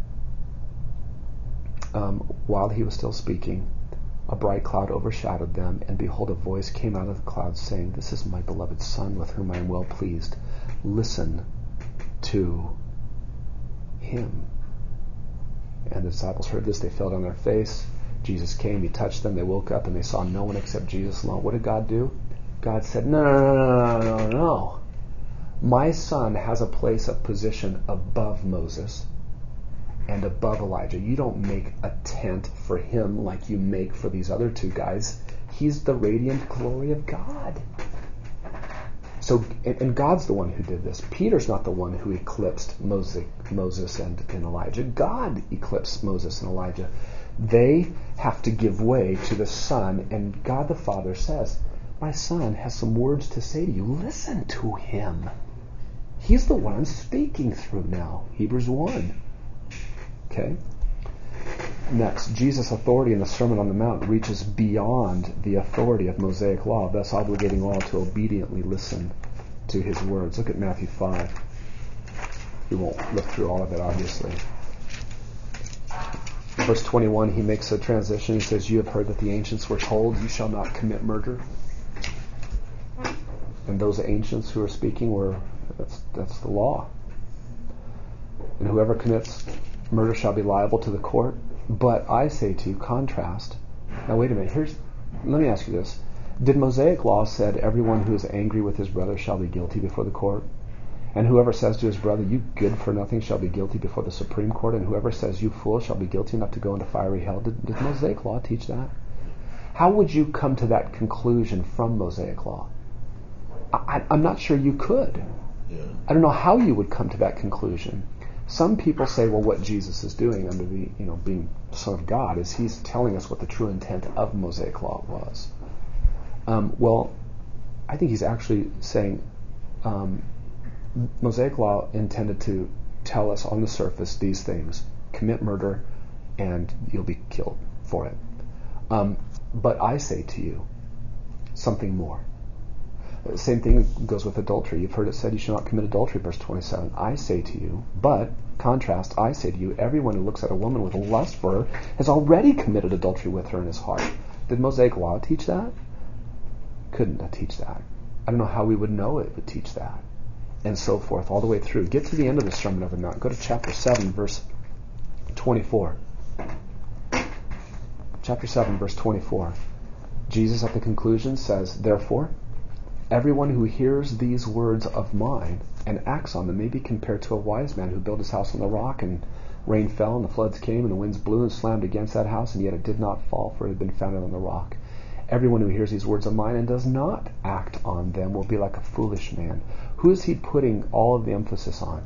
Um, while he was still speaking, a bright cloud overshadowed them, and behold, a voice came out of the cloud saying, "This is my beloved Son, with whom I am well pleased. Listen to him." And the disciples heard this. They fell on their face. Jesus came, he touched them, they woke up, and they saw no one except Jesus alone. What did God do? God said, no, no, no, no, no, no, no. My Son has a place of position above Moses and above Elijah. You don't make a tent for him like you make for these other two guys. He's the radiant glory of God. So, and, and God's the one who did this. Peter's not the one who eclipsed Moses, Moses and, and Elijah. God eclipsed Moses and Elijah. They have to give way to the Son, and God the Father says, my Son has some words to say to you. Listen to him. He's the one I'm speaking through now. Hebrews one. Okay. Next, Jesus' authority in the Sermon on the Mount reaches beyond the authority of Mosaic law, thus obligating all to obediently listen to his words. Look at Matthew five. We won't look through all of it, obviously. Verse twenty-one, he makes a transition. He says, you have heard that the ancients were told, you shall not commit murder. And those ancients who are speaking were, that's, that's the law. And whoever commits murder shall be liable to the court. But I say to you, contrast. Now wait a minute. Here's. Let me ask you this: did Mosaic law said everyone who is angry with his brother shall be guilty before the court? And whoever says to his brother, you good for nothing, shall be guilty before the Supreme Court. And whoever says, you fool, shall be guilty enough to go into fiery hell. Did, did Mosaic law teach that? How would you come to that conclusion from Mosaic law? I, I'm not sure you could. Yeah. I don't know how you would come to that conclusion. Some people say, well, what Jesus is doing under the, you know, being the Son of God is he's telling us what the true intent of Mosaic law was. Um, well, I think he's actually saying um, Mosaic law intended to tell us on the surface these things: commit murder, and you'll be killed for it. Um, but I say to you something more. Same thing goes with adultery. You've heard it said, you shall not commit adultery, verse twenty-seven. I say to you, but, contrast, I say to you, everyone who looks at a woman with lust for her has already committed adultery with her in his heart. Did Mosaic law teach that? Couldn't teach that. I don't know how we would know it would teach that. and so forth, all the way through. Get to the end of the Sermon on the Mount. Go to chapter seven, verse twenty-four. Chapter seven, verse twenty-four. Jesus at the conclusion says, "Therefore, everyone who hears these words of mine and acts on them may be compared to a wise man who built his house on the rock, and rain fell, and the floods came, and the winds blew and slammed against that house, and yet it did not fall, for it had been founded on the rock. Everyone who hears these words of mine and does not act on them will be like a foolish man." Who is he putting all of the emphasis on?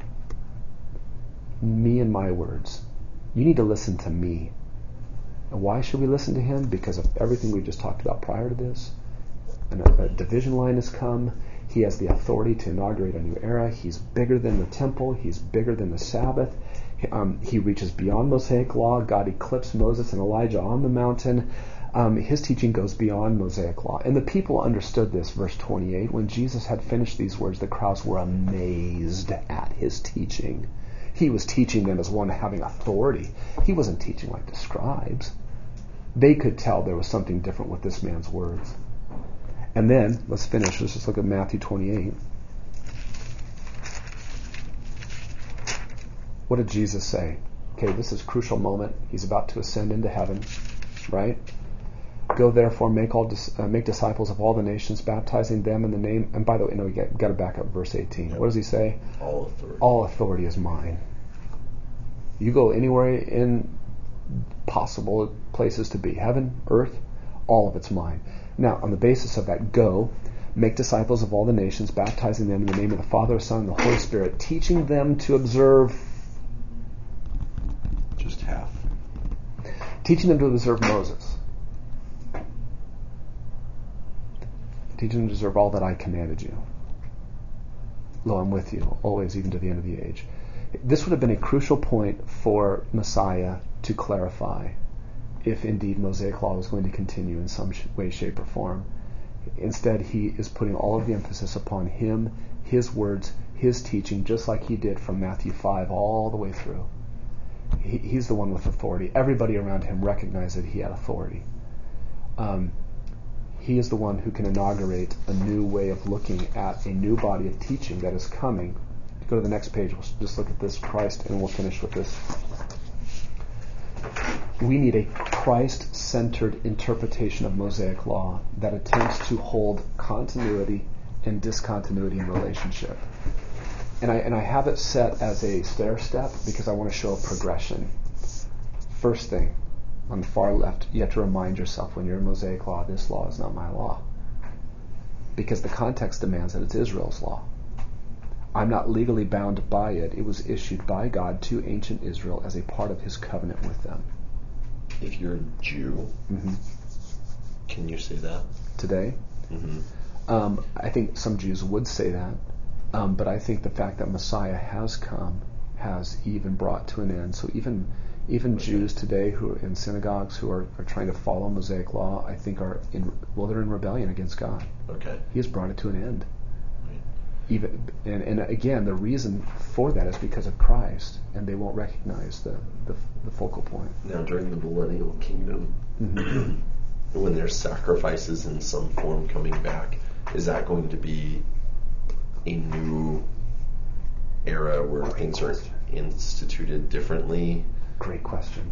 Me and my words. You need to listen to me. And why should we listen to him? Because of everything we just talked about prior to this. And a, a division line has come. He has the authority to inaugurate a new era. He's bigger than the temple. He's bigger than the Sabbath. He, um, he reaches beyond Mosaic law. God eclipsed Moses and Elijah on the mountain. Um, his teaching goes beyond Mosaic law. And the people understood this, verse twenty-eight. When Jesus had finished these words, the crowds were amazed at his teaching. He was teaching them as one having authority. He wasn't teaching like the scribes. They could tell there was something different with this man's words. And then, let's finish. Let's just look at Matthew twenty-eight. What did Jesus say? Okay, this is a crucial moment. He's about to ascend into heaven, right? "Go therefore, make all dis- uh, make disciples of all the nations, baptizing them in the name." And by the way, no, we got, got to back up verse eighteen. Yep. What does he say? All authority. All authority is mine. You go anywhere in possible places to be, heaven, earth, all of it's mine. Now, on the basis of that, go, make disciples of all the nations, baptizing them in the name of the Father, Son, and the Holy Spirit, teaching them to observe. Just half. Teaching them to observe Moses. Teaching them to observe all that I commanded you. Lo, I'm with you always, even to the end of the age. This would have been a crucial point for Messiah to clarify if indeed Mosaic law was going to continue in some way, shape, or form. Instead, he is putting all of the emphasis upon him, his words, his teaching, just like he did from Matthew five all the way through. He, he's the one with authority. Everybody around him recognized that he had authority. Um, he is the one who can inaugurate a new way of looking at a new body of teaching that is coming. Go to the next page. We'll just look at this Christ, and we'll finish with this. We need a Christ-centered interpretation of Mosaic law that attempts to hold continuity and discontinuity in relationship. And I and I have it set as a stair step because I want to show a progression. First thing, on the far left, you have to remind yourself when you're in Mosaic law, this law is not my law. Because the context demands that it's Israel's law. I'm not legally bound by it. It was issued by God to ancient Israel as a part of his covenant with them. If you're a Jew, mm-hmm. Can you say that? Today? Mm-hmm. Um, I think some Jews would say that. Um, but I think the fact that Messiah has come has even brought to an end. So even even okay. Jews today who are in synagogues who are, are trying to follow Mosaic law, I think are in well, they're in rebellion against God. Okay. He has brought it to an end. Even and, and again, the reason for that is because of Christ, and they won't recognize the, the, the focal point. Now, during the millennial kingdom, mm-hmm. when there's sacrifices in some form coming back, is that going to be a new era where Great things question. Are instituted differently? Great question.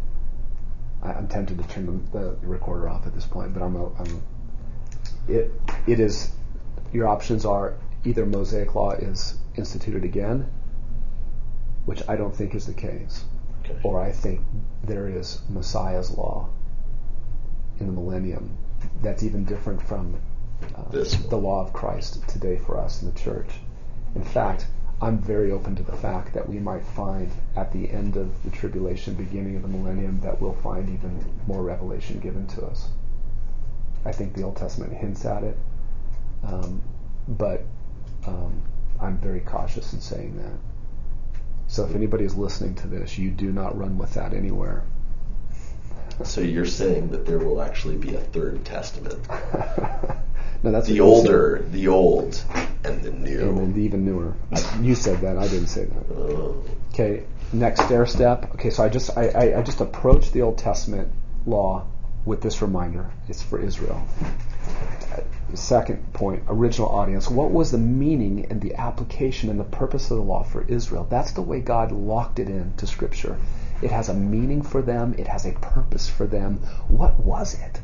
I, I'm tempted to turn the, the recorder off at this point, but I'm, a, I'm it. It is. Your options are. Either Mosaic law is instituted again, which I don't think is the case, okay. or I think there is Messiah's law in the millennium that's even different from uh, the law of Christ today for us in the church. In fact, I'm very open to the fact that we might find at the end of the tribulation, beginning of the millennium, that we'll find even more revelation given to us. I think the Old Testament hints at it, um, but Um, I'm very cautious in saying that. So if anybody is listening to this, you do not run with that anywhere. So you're saying that there will actually be a third testament? No, that's the older, the old, and the new. And the even newer. I, you said that. I didn't say that. Oh. Okay. Next stair step. Okay. So I just I, I, I just approached the Old Testament law with this reminder. It's for Israel. second point, original audience. What was the meaning and the application and the purpose of the law for Israel? That's the way God locked it into Scripture. It has a meaning for them. It has a purpose for them. What was it?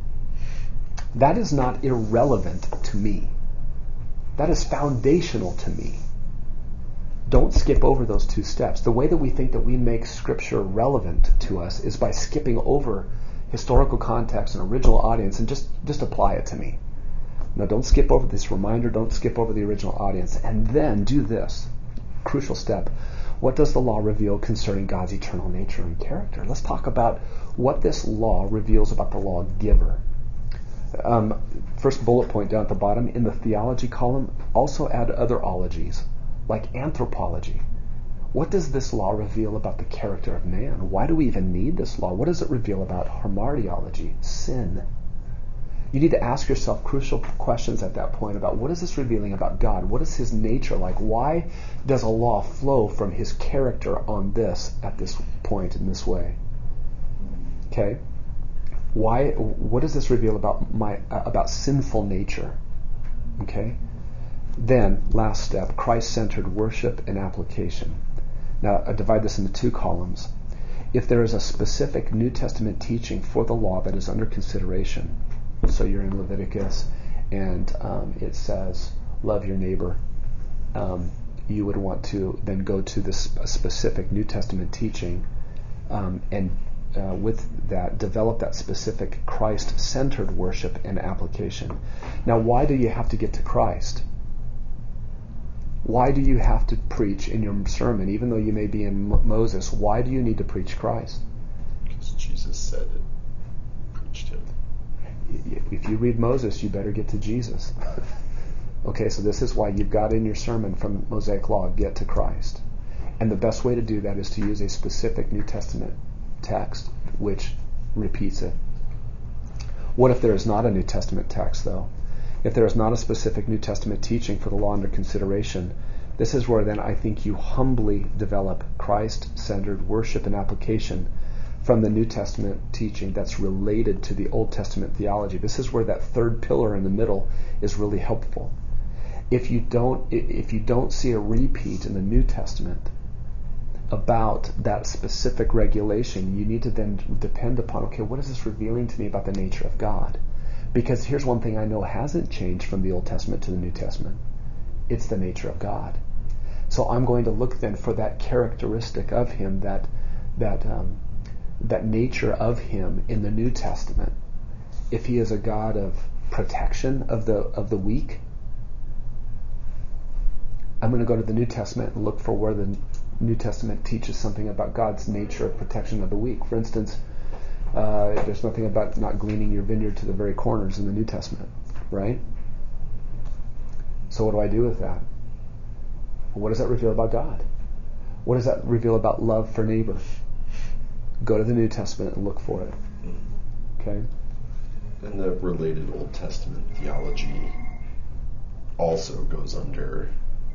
That is not irrelevant to me. That is foundational to me. Don't skip over those two steps. The way that we think that we make Scripture relevant to us is by skipping over historical context and original audience and just, just apply it to me. Now, don't skip over this reminder. Don't skip over the original audience. And then do this. Crucial step. What does the law reveal concerning God's eternal nature and character? Let's talk about what this law reveals about the lawgiver. Um, first bullet point down at the bottom, in the theology column, also add other ologies, like anthropology. What does this law reveal about the character of man? Why do we even need this law? What does it reveal about hamartiology, sin? You need to ask yourself crucial questions at that point about what is this revealing about God? What is his nature like? Why does a law flow from his character on this at this point in this way? Okay? Why? What does this reveal about my uh, about sinful nature? Okay? Then, last step, Christ-centered worship and application. Now, I divide this into two columns. If there is a specific New Testament teaching for the law that is under consideration, so you're in Leviticus, and um, it says, love your neighbor, um, you would want to then go to this specific New Testament teaching um, and uh, with that, develop that specific Christ-centered worship and application. Now, why do you have to get to Christ? Why do you have to preach in your sermon, even though you may be in Mo- Moses? Why do you need to preach Christ? Because Jesus said it. Preached him. If you read Moses, you better get to Jesus. Okay, so this is why you've got in your sermon from Mosaic Law, get to Christ. And the best way to do that is to use a specific New Testament text, which repeats it. What if there is not a New Testament text, though? If there is not a specific New Testament teaching for the law under consideration, this is where then I think you humbly develop Christ-centered worship and application from the New Testament teaching that's related to the Old Testament theology. This is where that third pillar in the middle is really helpful. If you don't, if you don't see a repeat in the New Testament about that specific regulation, you need to then depend upon, okay, what is this revealing to me about the nature of God? Because here's one thing I know hasn't changed from the Old Testament to the New Testament. It's the nature of God. So I'm going to look then for that characteristic of him, that that um, that nature of him in the New Testament. If he is a God of protection of the of the weak, I'm going to go to the New Testament and look for where the New Testament teaches something about God's nature of protection of the weak. For instance, Uh, there's nothing about not gleaning your vineyard to the very corners in the New Testament, right? So what do I do with that? What does that reveal about God? What does that reveal about love for neighbor? Go to the New Testament and look for it. Okay? And the related Old Testament theology also goes under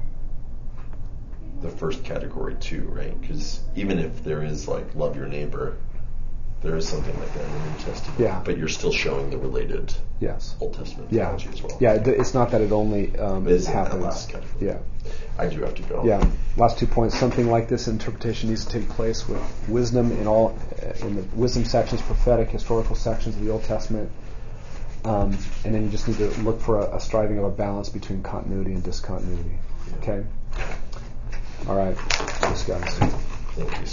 the first category too, right? Because even if there is like love your neighbor, there is something like that in the New Testament. Yeah. But you're still showing the related yes. Old Testament yeah. theology as well. Yeah, it's not that it only um, It is happens. in that last category. Yeah. I do have to go. Yeah. Last two points. Something like this interpretation needs to take place with wisdom in all, uh, in the wisdom sections, prophetic, historical sections of the Old Testament. Um, and then you just need to look for a, a striving of a balance between continuity and discontinuity. Okay? All right. Thanks, guys. Thank you.